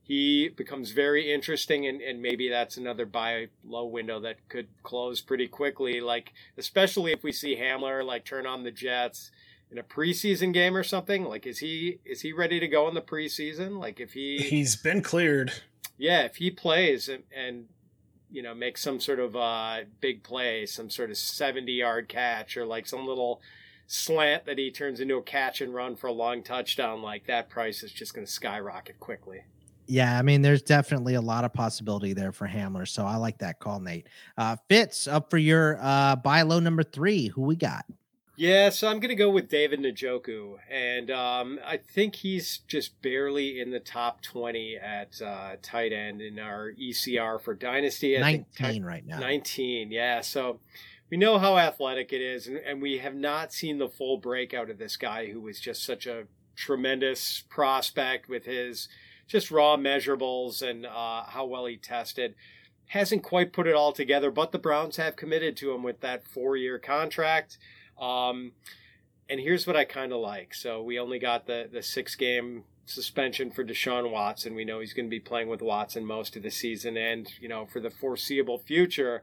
he becomes very interesting, and maybe that's another buy low window that could close pretty quickly. Like, especially if we see Hamler turn on the Jets in a preseason game or something. Like, is he ready to go in the preseason? Like, if he's been cleared. Yeah, if he plays and makes some sort of big play, some sort of 70-yard catch or like some little slant that he turns into a catch and run for a long touchdown, like that price is just going to skyrocket quickly. Yeah, I mean, there's definitely a lot of possibility there for Hamler, so I like that call, Nate. Fitz, up for your buy low number 3. Who we got? Yeah, so I'm going to go with David Njoku, and I think he's just barely in the top 20 at tight end in our ECR for Dynasty. 19 right now. 19, yeah. So we know how athletic it is, and we have not seen the full breakout of this guy who was just such a tremendous prospect with his just raw measurables and how well he tested. Hasn't quite put it all together, but the Browns have committed to him with that 4-year contract. And here's what I kind of like. So we only got the 6-game suspension for Deshaun Watson. We know he's going to be playing with Watson most of the season and, for the foreseeable future.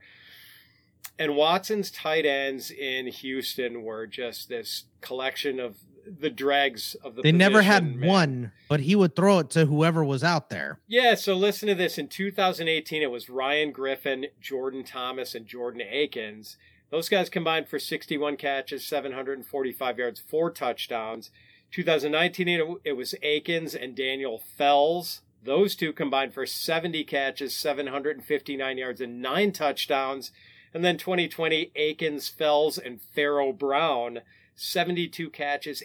And Watson's tight ends in Houston were just this collection of the dregs of the They position, never had one, but he would throw it to whoever was out there. Yeah, so listen to this. In 2018, it was Ryan Griffin, Jordan Thomas, and Jordan Akins. Those guys combined for 61 catches, 745 yards, 4 touchdowns. 2019, it was Akins and Daniel Fells. Those two combined for 70 catches, 759 yards, and 9 touchdowns. And then 2020, Akins, Fells, and Pharaoh Brown, 72 catches,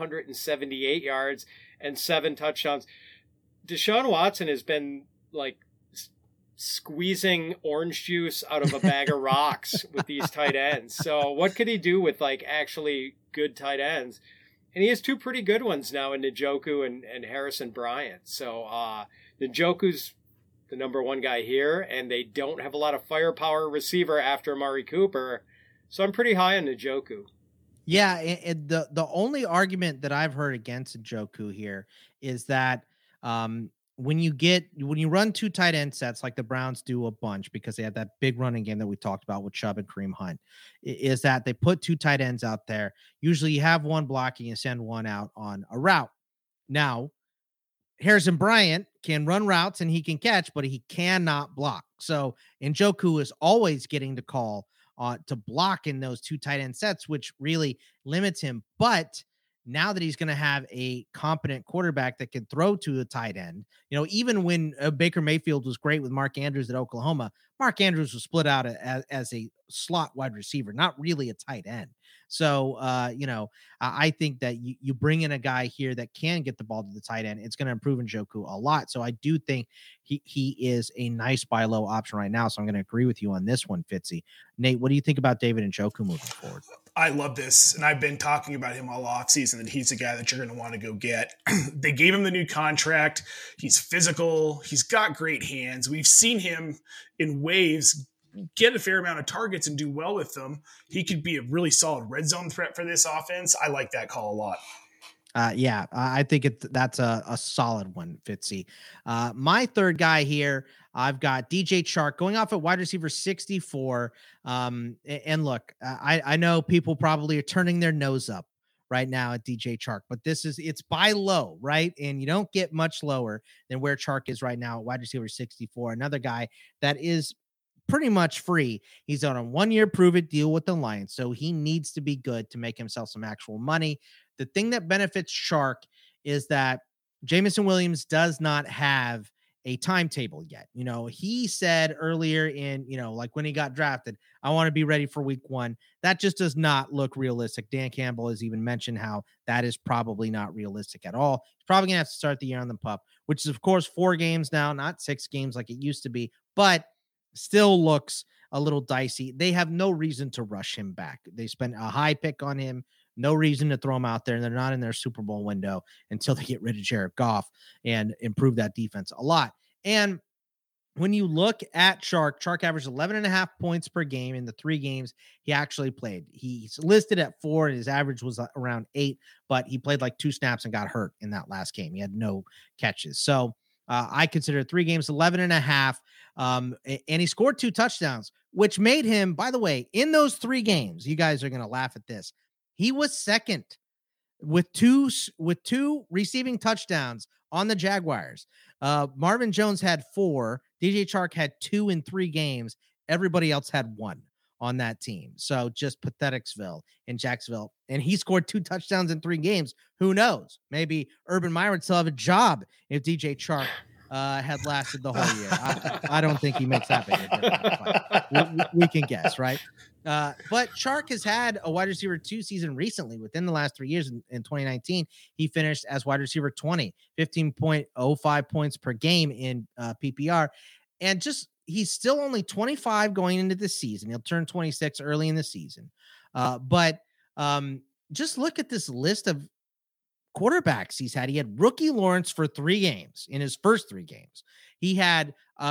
878 yards, and 7 touchdowns. Deshaun Watson has been like squeezing orange juice out of a bag of rocks with these tight ends. So what could he do with actually good tight ends? And he has 2 pretty good ones now in Njoku and Harrison Bryant. So Njoku's the number 1 guy here, and they don't have a lot of firepower receiver after Amari Cooper. So I'm pretty high on Njoku. Yeah, and the only argument that I've heard against Njoku here is that when you run 2 tight end sets like the Browns do a bunch because they have that big running game that we talked about with Chubb and Kareem Hunt, is that they put 2 tight ends out there. Usually you have one blocking and send one out on a route. Now, Harrison Bryant can run routes and he can catch, but he cannot block. So Njoku is always getting the call to block in those 2 tight end sets, which really limits him. But now that he's going to have a competent quarterback that can throw to a tight end, even when Baker Mayfield was great with Mark Andrews at Oklahoma, Mark Andrews was split out as a slot wide receiver, not really a tight end. So, I think that you bring in a guy here that can get the ball to the tight end. It's going to improve Njoku a lot. So I do think he is a nice buy low option right now. So I'm going to agree with you on this one, Fitzy. Nate, what do you think about David Njoku moving forward? I love this, and I've been talking about him all offseason, that he's a guy that you're going to want to go get. They gave him the new contract. He's physical. He's got great hands. We've seen him in waves get a fair amount of targets and do well with them. He could be a really solid red zone threat for this offense. I like that call a lot. Yeah, I think that's a solid one, Fitzy. My third guy here, I've got DJ Chark going off at wide receiver 64. And look, I know people probably are turning their nose up right now at DJ Chark, but it's buy low, right? And you don't get much lower than where Chark is right now at wide receiver 64. Another guy that is pretty much free. He's on a 1-year prove it deal with the Lions, so he needs to be good to make himself some actual money. The thing that benefits Chark is that Jameson Williams does not have a timetable yet. He said earlier in, like when he got drafted, I want to be ready for week 1. That just does not look realistic. Dan Campbell has even mentioned how that is probably not realistic at all. He's probably going to have to start the year on the pup, which is of course 4 games now, not 6 games like it used to be, but still looks a little dicey. They have no reason to rush him back. They spent a high pick on him. No reason to throw him out there, and they're not in their Super Bowl window until they get rid of Jared Goff and improve that defense a lot. And when you look at Chark averaged 11.5 points per game in the 3 games he actually played. He's listed at 4, and his average was around 8, but he played like 2 snaps and got hurt in that last game. He had no catches. So I consider 3 games 11.5. And he scored 2 touchdowns, which made him, by the way, in those 3 games, you guys are going to laugh at this, he was second with two receiving touchdowns on the Jaguars. Marvin Jones had 4. DJ Chark had 2 in 3 games. Everybody else had 1 on that team. So just Patheticsville in Jacksonville. And he scored 2 touchdowns in 3 games. Who knows? Maybe Urban Meyer would still have a job if DJ Chark had lasted the whole year. I don't think he makes that big a difference, but we can guess, right? But Chark has had a wide receiver 2 season recently. Within the last 3 years, in 2019, he finished as wide receiver 20, 15.05 points per game in PPR. And he's still only 25 going into this season. He'll turn 26 early in the season. But just look at this list of quarterbacks he's had. He had rookie Lawrence for 3 games in his first 3 games. He had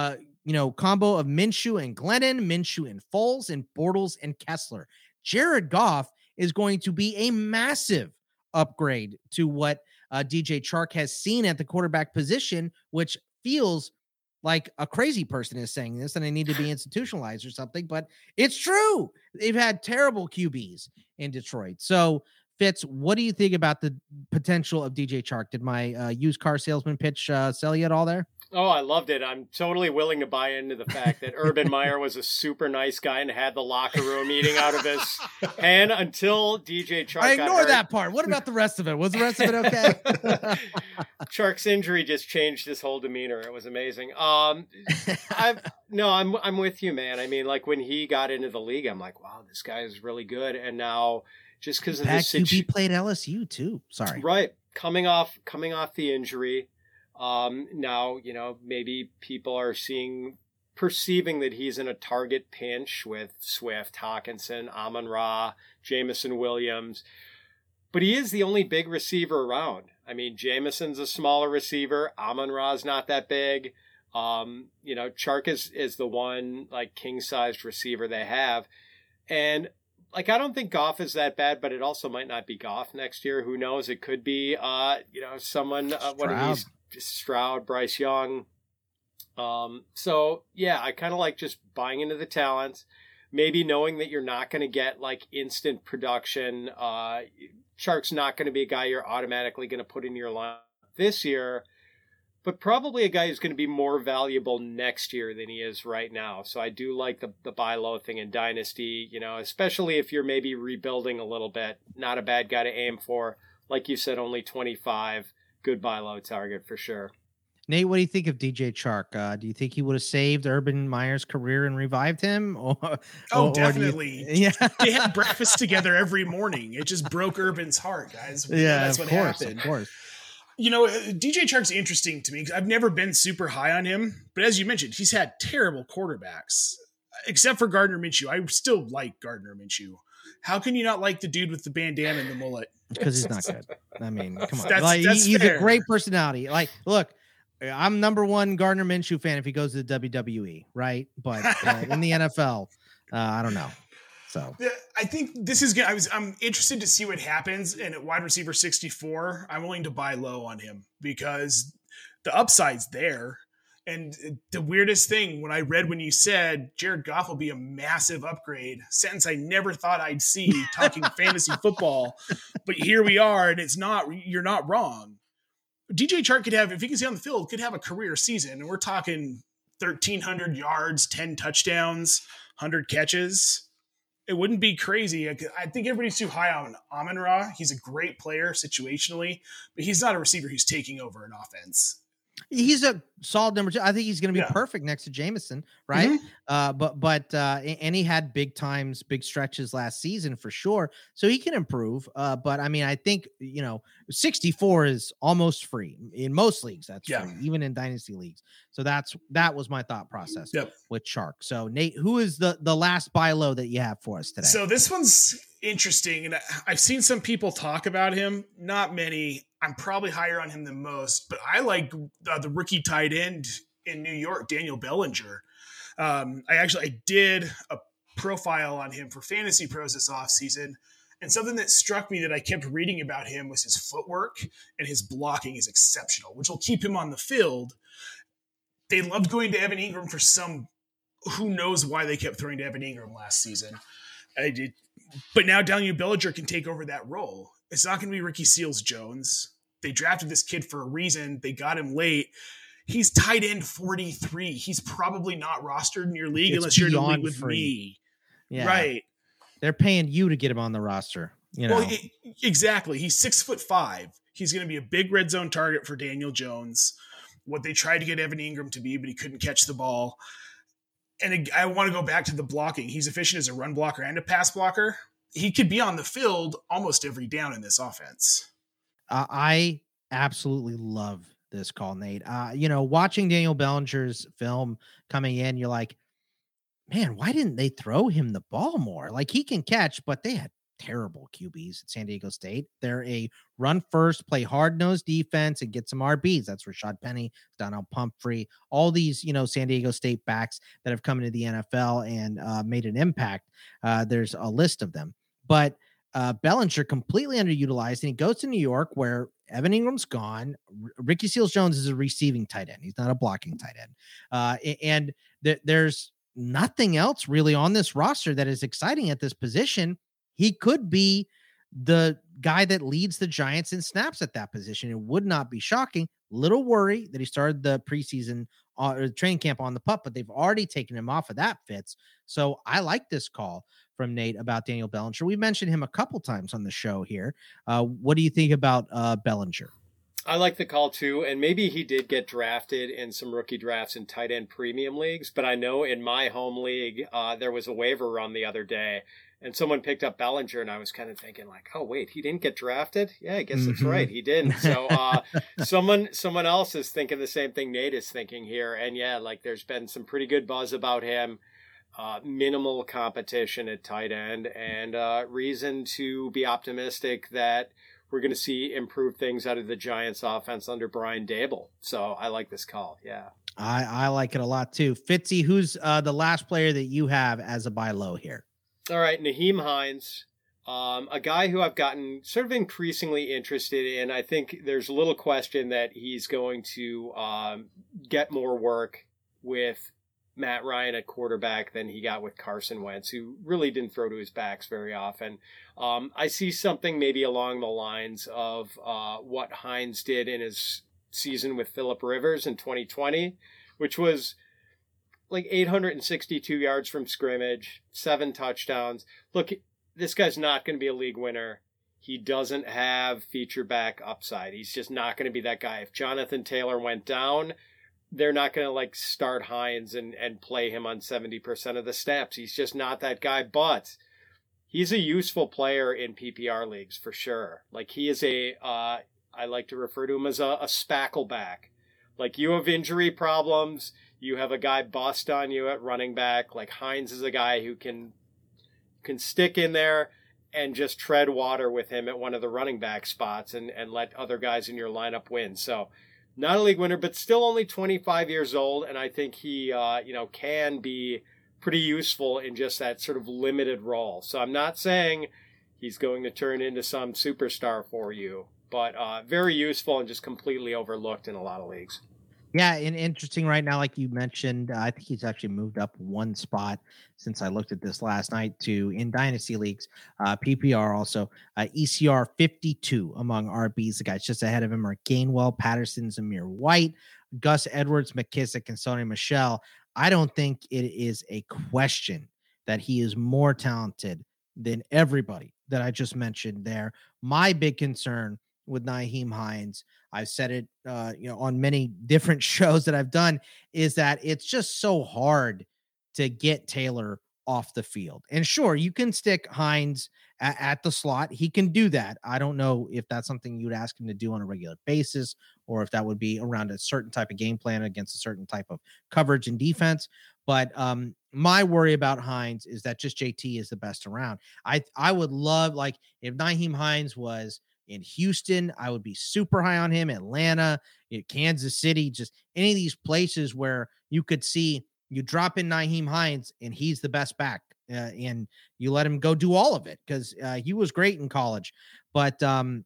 combo of Minshew and Glennon, Minshew and Foles, and Bortles and Kessler. Jared Goff is going to be a massive upgrade to what DJ Chark has seen at the quarterback position, which feels like a crazy person is saying this and I need to be institutionalized or something, but it's true. They've had terrible QBs in Detroit. So Fitz, what do you think about the potential of DJ Chark? Did my used car salesman pitch sell you at all there? Oh, I loved it. I'm totally willing to buy into the fact that Urban Meyer was a super nice guy and had the locker room eating out of his hand until DJ Chark I ignore that part. What about the rest of it? Was the rest of it okay? Chark's injury just changed his whole demeanor. It was amazing. I'm with you, man. I mean, like when he got into the league, I'm like, wow, this guy is really good. And now just because of this situation, played LSU too. Sorry. Right. Coming off the injury. Now, maybe people are perceiving that he's in a target pinch with Swift, Hawkinson, Amon-Ra, Jameson Williams, but he is the only big receiver around. I mean, Jameson's a smaller receiver. Amon-Ra's not that big. Chark is the one like king-sized receiver they have. And like, I don't think Goff is that bad, but it also might not be Goff next year. Who knows? It could be, someone, one of these, Stroud, Bryce Young. So yeah, I kind of like just buying into the talents, maybe knowing that you're not going to get like instant production. Chark's not going to be a guy you're automatically going to put in your line this year, but probably a guy who's going to be more valuable next year than he is right now. So I do like the buy low thing in Dynasty, especially if you're maybe rebuilding a little bit. Not a bad guy to aim for. Like you said, only 25. Good buy low target for sure. Nate, what do you think of DJ Chark? Do you think he would have saved Urban Meyer's career and revived him? Definitely. They had breakfast together every morning. It just broke Urban's heart, guys. That's what happened. Of course. DJ Chark's interesting to me because I've never been super high on him. But as you mentioned, he's had terrible quarterbacks. except for Gardner Minshew, I still like Gardner Minshew. How can you not like the dude with the bandana and the mullet? Because he's not good. I mean, come on. That's he's fair. a great personality. Like, look, I'm number one Gardner Minshew fan if he goes to the WWE, right? But in the NFL, I don't know. So I think this is good. I'm interested to see what happens. And at wide receiver 64, I'm willing to buy low on him because the upside's there. And the weirdest thing when you said Jared Goff will be a massive upgrade, sentence I never thought I'd see talking fantasy football, but here we are, and you're not wrong. DJ Chark could have, if he can stay on the field, could have a career season, and we're talking 1,300 yards, 10 touchdowns, 100 catches. It wouldn't be crazy. I think everybody's too high on Amon-Ra. He's a great player situationally, but he's not a receiver who's taking over an offense. He's a solid number 2. I think he's going to be perfect next to Jameson, right? Mm-hmm. And he had big stretches last season for sure. So he can improve. But I mean, I think, 64 is almost free in most leagues. That's free, even in dynasty leagues. So that was my thought process with Chark. So Nate, who is the last buy low that you have for us today? So this one's interesting. And I've seen some people talk about him, not many. I'm probably higher on him than most, but I like the rookie tight end in New York, Daniel Bellinger. I did a profile on him for Fantasy Pros this offseason, and something that struck me that I kept reading about him was his footwork, and his blocking is exceptional, which will keep him on the field. They loved going to Evan Ingram for who knows why they kept throwing to Evan Ingram last season. But now Daniel Bellinger can take over that role. It's not going to be Ricky Seals-Jones. They drafted this kid for a reason. They got him late. He's tight end 43. He's probably not rostered in your league unless you're in a league with me. Yeah. Right. They're paying you to get him on the roster. Well, exactly. He's 6'5". He's going to be a big red zone target for Daniel Jones. What they tried to get Evan Ingram to be, but he couldn't catch the ball. And I want to go back to the blocking. He's efficient as a run blocker and a pass blocker. He could be on the field almost every down in this offense. I absolutely love this call, Nate. Watching Daniel Bellinger's film coming in, you're like, man, why didn't they throw him the ball more? Like, he can catch, but they had terrible QBs at San Diego State. They're a run first, play hard-nosed defense and get some RBs. That's Rashad Penny, Donald Pumphrey, all these, San Diego State backs that have come into the NFL and made an impact. There's a list of them. But Bellinger completely underutilized, and he goes to New York where Evan Ingram's gone. Ricky Seals-Jones is a receiving tight end. He's not a blocking tight end. There's nothing else really on this roster that is exciting at this position. He could be the guy that leads the Giants in snaps at that position. It would not be shocking. Little worry that he started the preseason or training camp on the pup, but they've already taken him off of that fits. So I like this call from Nate about Daniel Bellinger. We mentioned him a couple times on the show here. What do you think about Bellinger? I like the call too, and maybe he did get drafted in some rookie drafts in tight end premium leagues, but I know in my home league, there was a waiver run the other day, and someone picked up Bellinger, and I was kind of thinking like, oh, wait, he didn't get drafted? Yeah, I guess that's right. He didn't. So someone else is thinking the same thing Nate is thinking here. And yeah, like there's been some pretty good buzz about him, minimal competition at tight end, and reason to be optimistic that we're going to see improved things out of the Giants offense under Brian Daboll. So I like this call. Yeah. I like it a lot too. Fitzy, who's the last player that you have as a buy low here? All right, Nyheim Hines, a guy who I've gotten sort of increasingly interested in. I think there's little question that he's going to get more work with Matt Ryan at quarterback than he got with Carson Wentz, who really didn't throw to his backs very often. I see something maybe along the lines of what Hines did in his season with Phillip Rivers in 2020, which was like 862 yards from scrimmage, 7 touchdowns. Look, this guy's not going to be a league winner. He doesn't have feature back upside. He's just not going to be that guy. If Jonathan Taylor went down, they're not going to like start Hines and play him on 70% of the snaps. He's just not that guy, but he's a useful player in PPR leagues for sure. Like he is I like to refer to him as a spackle back. Like you have injury problems, you have a guy bust on you at running back. Like Hines is a guy who can stick in there and just tread water with him at one of the running back spots and let other guys in your lineup win. So not a league winner, but still only 25 years old. And I think he, can be pretty useful in just that sort of limited role. So I'm not saying he's going to turn into some superstar for you, but very useful and just completely overlooked in a lot of leagues. Yeah, and interesting right now, like you mentioned, I think he's actually moved up one spot since I looked at this last night to in dynasty leagues, PPR also, ECR 52 among RBs. The guys just ahead of him are Gainwell, Patterson, Zamir White, Gus Edwards, McKissick, and Sony Michel. I don't think it is a question that he is more talented than everybody that I just mentioned there. My big concern with Nyheim Hines, I've said it, on many different shows that I've done, is that it's just so hard to get Taylor off the field. And sure, you can stick Hines at the slot. He can do that. I don't know if that's something you'd ask him to do on a regular basis, or if that would be around a certain type of game plan against a certain type of coverage and defense. But my worry about Hines is that just JT is the best around. I would love, like, if Nyheim Hines was in Houston, I would be super high on him. Atlanta, Kansas City, just any of these places where you could see you drop in Nyheim Hines and he's the best back, and you let him go do all of it because he was great in college. But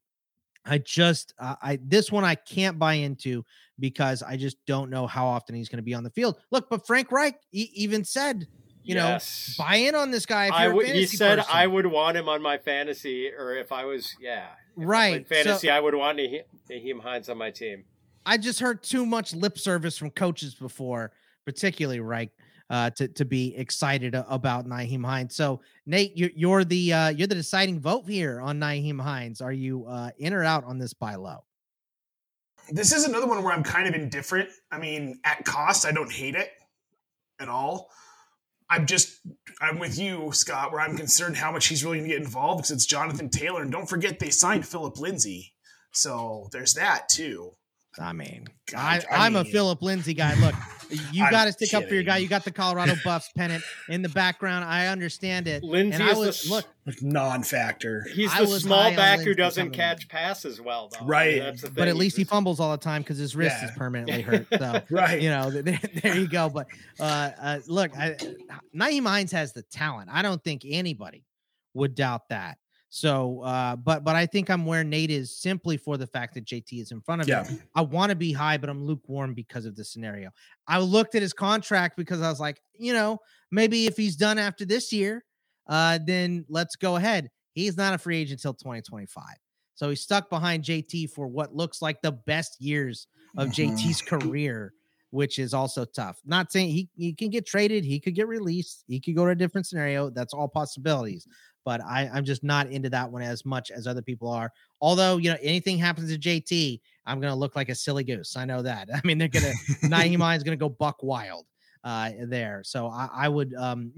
this one I can't buy into because I just don't know how often he's going to be on the field. Look, but Frank Reich even said, buy in on this guy. He said person. I would want him on my fantasy, or if I was, right. Fantasy, I would want Nyheim Hines on my team. I just heard too much lip service from coaches before, particularly Reich, to be excited about Nyheim Hines. So Nate, you're the deciding vote here on Nyheim Hines. Are you in or out on this buy low? This is another one where I'm kind of indifferent. I mean, at cost, I don't hate it at all. I'm with you, Scott, where I'm concerned how much he's really going to get involved because it's Jonathan Taylor. And don't forget, they signed Philip Lindsay. So there's that, too. I mean, I'm a Philip Lindsay guy. Look, you got to stick up for your guy. You got the Colorado Buffs pennant in the background. I understand it. Lindsay is non-factor. He's the small back who doesn't catch passes well, though. Right. That's the thing. But at least he fumbles all the time because his wrist is permanently hurt. So, right. There you go. But look, Nyheim Hines has the talent. I don't think anybody would doubt that. So, but I think I'm where Nate is simply for the fact that JT is in front of him. I want to be high, but I'm lukewarm because of the scenario. I looked at his contract because I was like, maybe if he's done after this year, then let's go ahead. He's not a free agent until 2025. So he's stuck behind JT for what looks like the best years of JT's career, which is also tough. Not saying he can get traded. He could get released. He could go to a different scenario. That's all possibilities. But I'm just not into that one as much as other people are. Although, anything happens to JT, I'm going to look like a silly goose. I know that. I mean, Nyheim Hines is going to go buck wild there. So I would,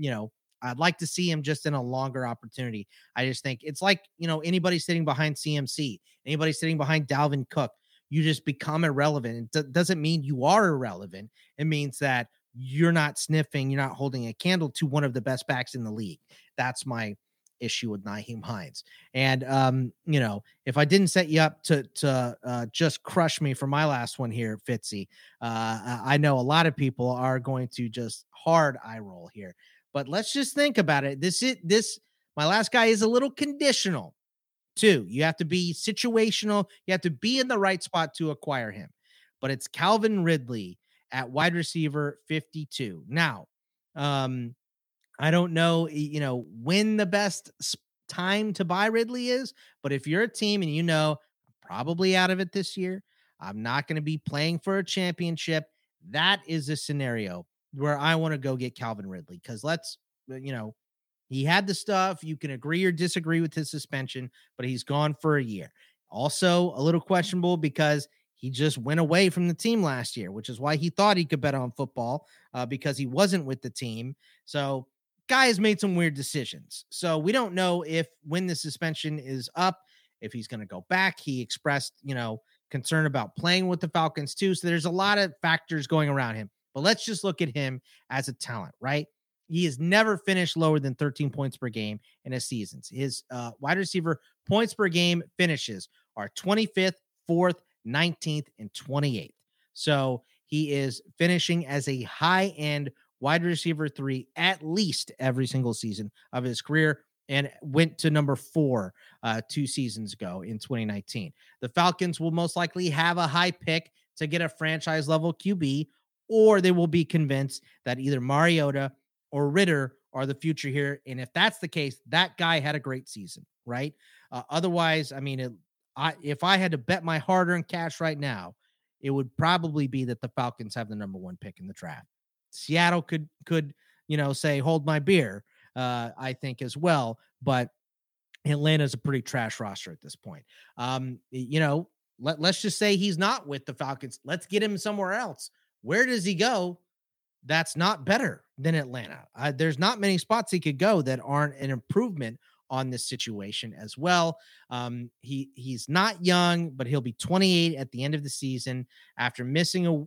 I'd like to see him just in a longer opportunity. I just think it's like, anybody sitting behind CMC, anybody sitting behind Dalvin Cook, you just become irrelevant. It doesn't mean you are irrelevant. It means that you're not sniffing, you're not holding a candle to one of the best backs in the league. That's my issue with Nyheim Hines. And if I didn't set you up to just crush me for my last one here, Fitzy, I know a lot of people are going to just hard eye roll here, but let's just think about it. My last guy is a little conditional too. You have to be situational. You have to be in the right spot to acquire him, but it's Calvin Ridley at wide receiver 52. Now, I don't know, when the best time to buy Ridley is, but if you're a team and I'm probably out of it this year, I'm not going to be playing for a championship, that is a scenario where I want to go get Calvin Ridley because he had the stuff. You can agree or disagree with his suspension, but he's gone for a year. Also, a little questionable because he just went away from the team last year, which is why he thought he could bet on football because he wasn't with the team. So guy has made some weird decisions. So we don't know when the suspension is up, if he's going to go back. He expressed, concern about playing with the Falcons too. So there's a lot of factors going around him. But let's just look at him as a talent, right? He has never finished lower than 13 points per game in his seasons. His wide receiver points per game finishes are 25th, 4th, 19th, and 28th. So he is finishing as a high-end wide receiver 3 at least every single season of his career, and went to number 4 2 seasons ago in 2019. The Falcons will most likely have a high pick to get a franchise-level QB, or they will be convinced that either Mariota or Ritter are the future here. And if that's the case, that guy had a great season, right? Otherwise, I mean, if I had to bet my hard-earned cash right now, it would probably be that the Falcons have the number 1 pick in the draft. Seattle could say, hold my beer, I think as well. But Atlanta's a pretty trash roster at this point. Let's just say he's not with the Falcons. Let's get him somewhere else. Where does he go? That's not better than Atlanta. There's not many spots he could go that aren't an improvement on this situation as well. He's not young, but he'll be 28 at the end of the season after missing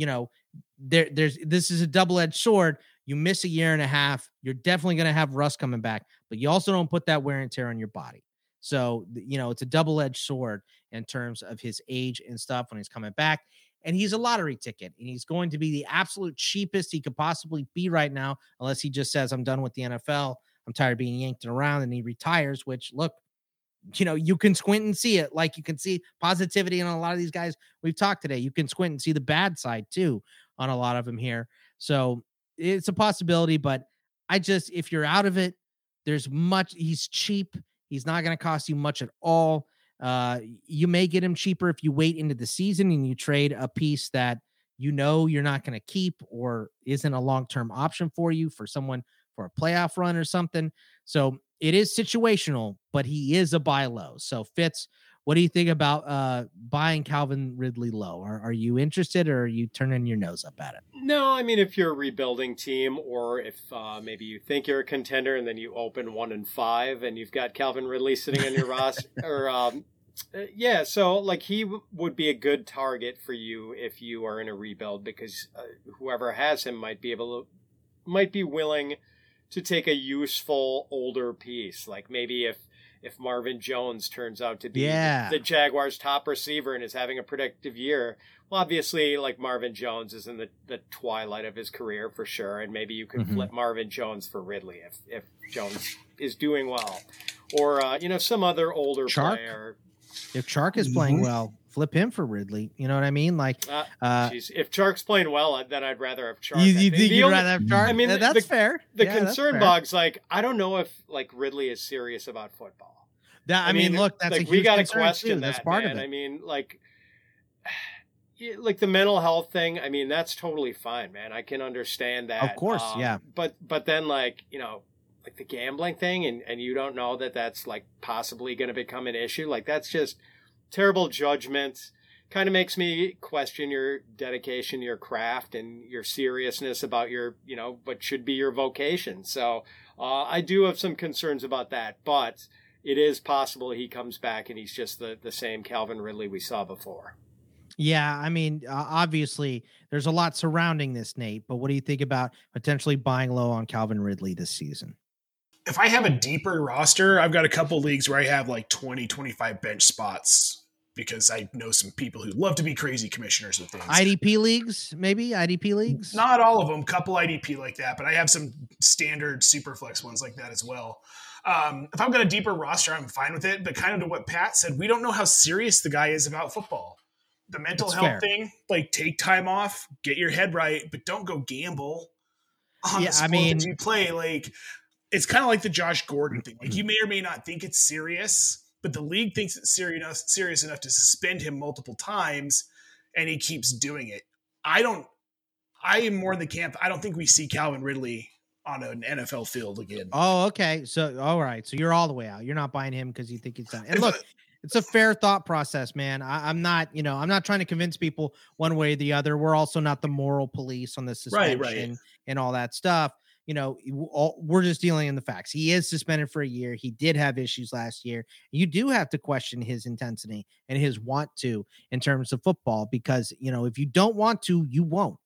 this is a double-edged sword. You miss a year and a half, you're definitely going to have rust coming back, but you also don't put that wear and tear on your body. So, it's a double-edged sword in terms of his age and stuff when he's coming back. And he's a lottery ticket, and he's going to be the absolute cheapest he could possibly be right now, unless he just says, I'm done with the NFL. I'm tired of being yanked around, and he retires, which, look, you can squint and see it. Like, you can see positivity in a lot of these guys we've talked today. You can squint and see the bad side too on a lot of them here. So it's a possibility, but if you're out of it, he's cheap. He's not going to cost you much at all. You may get him cheaper if you wait into the season and you trade a piece that you're not going to keep or isn't a long-term option for you for someone for a playoff run or something. So it is situational, but he is a buy low. So Fitz, what do you think about buying Calvin Ridley low? Are you interested, or are you turning your nose up at it? No, I mean, if you're a rebuilding team, or if maybe you think you're a contender and then you open 1-5 and you've got Calvin Ridley sitting on your roster, or so like he would be a good target for you if you are in a rebuild, because whoever has him might be willing to take a useful older piece. Like maybe if Marvin Jones turns out to be the Jaguars' top receiver and is having a productive year, well, obviously, like, Marvin Jones is in the twilight of his career for sure, and maybe you can flip Marvin Jones for Ridley if Jones is doing well, or some other older player. If Chark is playing well, flip him for Ridley. You know what I mean? Like, if Chark's playing well, then I'd rather have Chark. You think you'd rather have Chark? I mean, that's fair. The concern, Boggs, like, I don't know if like Ridley is serious about football. I mean, look, that's like, a huge we got to too. question that. That's part of it. I mean, like the mental health thing. I mean, that's totally fine, man. I can understand that. Of course, yeah. But then, like, like the gambling thing, and you don't know that that's like possibly going to become an issue. Like, that's just terrible judgment. Kind of makes me question your dedication, your craft, and your seriousness about your, what should be your vocation. So I do have some concerns about that, but it is possible he comes back and he's just the same Calvin Ridley we saw before. Yeah, I mean, obviously, there's a lot surrounding this, Nate, but what do you think about potentially buying low on Calvin Ridley this season? If I have a deeper roster, I've got a couple leagues where I have like 20, 25 bench spots, because I know some people who love to be crazy commissioners with things. IDP leagues, maybe? IDP leagues? Not all of them, couple IDP like that, but I have some standard super flex ones like that as well. If I've got a deeper roster, I'm fine with it. But kind of to what Pat said, we don't know how serious the guy is about football. The mental health thing, like, take time off, get your head right, but don't go gamble on the sport that you play. Like, it's kind of like the Josh Gordon thing. Like, you may or may not think it's serious, but the league thinks it's serious enough to suspend him multiple times, and he keeps doing it. I am more in the camp. I don't think we see Calvin Ridley on an NFL field again. Oh, okay. So, all right. So you're all the way out. You're not buying him because you think he's done. And look, it's a fair thought process, man. I'm not trying to convince people one way or the other. We're also not the moral police on the suspension and all that stuff. We're just dealing in the facts. He is suspended for a year. He did have issues last year. You do have to question his intensity and his want to in terms of football, because, if you don't want to, you won't.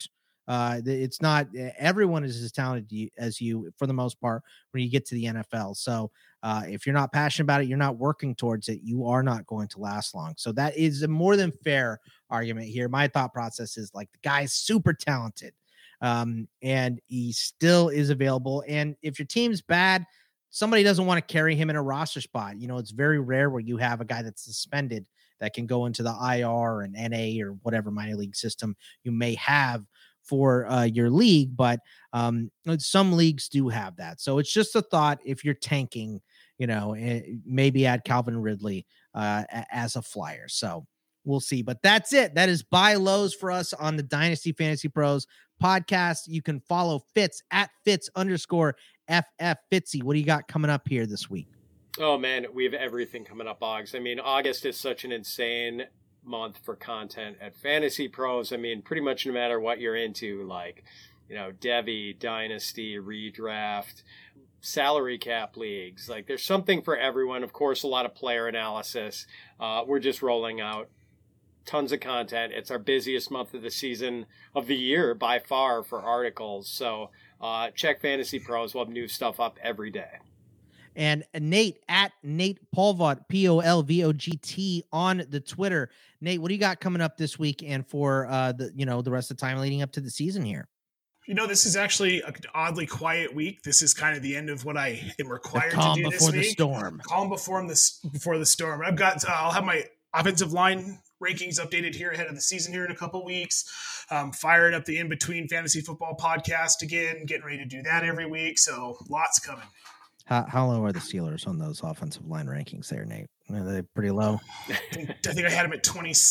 It's not everyone is as talented as you for the most part when you get to the NFL. So if you're not passionate about it, you're not working towards it, you are not going to last long. So that is a more than fair argument here. My thought process is like the guy's super talented, and he still is available. And if your team's bad, somebody doesn't want to carry him in a roster spot. It's very rare where you have a guy that's suspended that can go into the IR and NA or whatever minor league system you may have for your league, but some leagues do have that. So it's just a thought. If you're tanking, maybe add Calvin Ridley as a flyer. So we'll see. But that's it. That is buy lows for us on the Dynasty Fantasy Pros podcast. You can follow Fitz at Fitz_FF Fitzy. What do you got coming up here this week? Oh man, we have everything coming up, Boggs. I mean, August is such an insane month for content at Fantasy Pros. I mean, pretty much no matter what you're into, like, Devy, Dynasty, Redraft, salary cap leagues, like there's something for everyone. Of course, a lot of player analysis. We're just rolling out tons of content. It's our busiest month of the season of the year by far for articles. So check Fantasy Pros. We'll have new stuff up every day. And Nate at Nate Polvogt, Polvogt on the Twitter. Nate, what do you got coming up this week and for the rest of the time leading up to the season here? This is actually an oddly quiet week. This is kind of the end of what I am required to do this week. Calm before the storm. Calm before the storm. I'll have my offensive line rankings updated here ahead of the season here in a couple weeks. Firing up the In Between Fantasy Football podcast again, getting ready to do that every week. So lots coming. How low are the Steelers on those offensive line rankings there, Nate? Are they pretty low? I think I had them at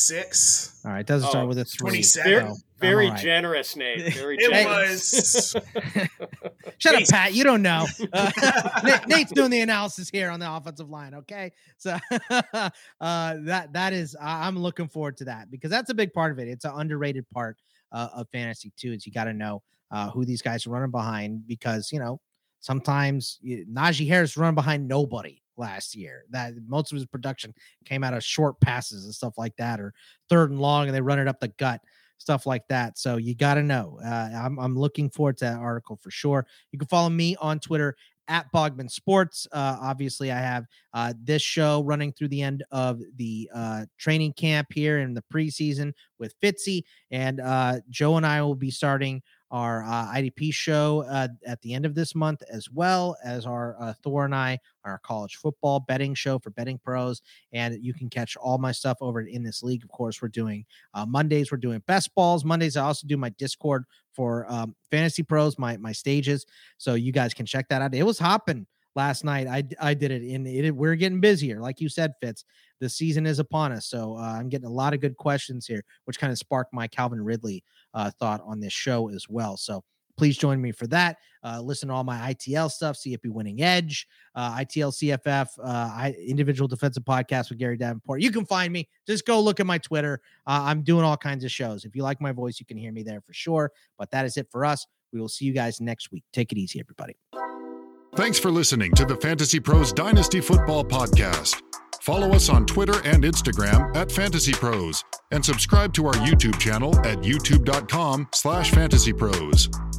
26. All right. It doesn't start with a 27. Very generous, Nate. Very generous. It was. Shut up, Pat. You don't know. Nate's doing the analysis here on the offensive line. Okay. So that is, I'm looking forward to that because that's a big part of it. It's an underrated part of fantasy too, is you got to know who these guys are running behind because, sometimes Najee Harris run behind nobody last year. That most of his production came out of short passes and stuff like that, or third and long, and they run it up the gut, stuff like that. So you got to know. I'm looking forward to that article for sure. You can follow me on Twitter at Bogman Sports. Obviously, I have this show running through the end of the training camp here in the preseason with Fitzy, and Joe and I will be starting our IDP show at the end of this month, as well as our Thor and I, our college football betting show for betting pros. And you can catch all my stuff over in this league. Of course, we're doing Mondays. We're doing best balls. Mondays, I also do my Discord for Fantasy Pros, my stages. So you guys can check that out. It was hopping last night. I did it we're getting busier. Like you said, Fitz, the season is upon us. So I'm getting a lot of good questions here, which kind of sparked my Calvin Ridley thought on this show as well. So please join me for that. Listen to all my ITL stuff, CFP Winning Edge, ITL CFF, Individual Defensive Podcast with Gary Davenport. You can find me. Just go look at my Twitter. I'm doing all kinds of shows. If you like my voice, you can hear me there for sure. But that is it for us. We will see you guys next week. Take it easy, everybody. Thanks for listening to the Fantasy Pros Dynasty Football Podcast. Follow us on Twitter and Instagram at Fantasy Pros and subscribe to our YouTube channel at youtube.com/fantasypros.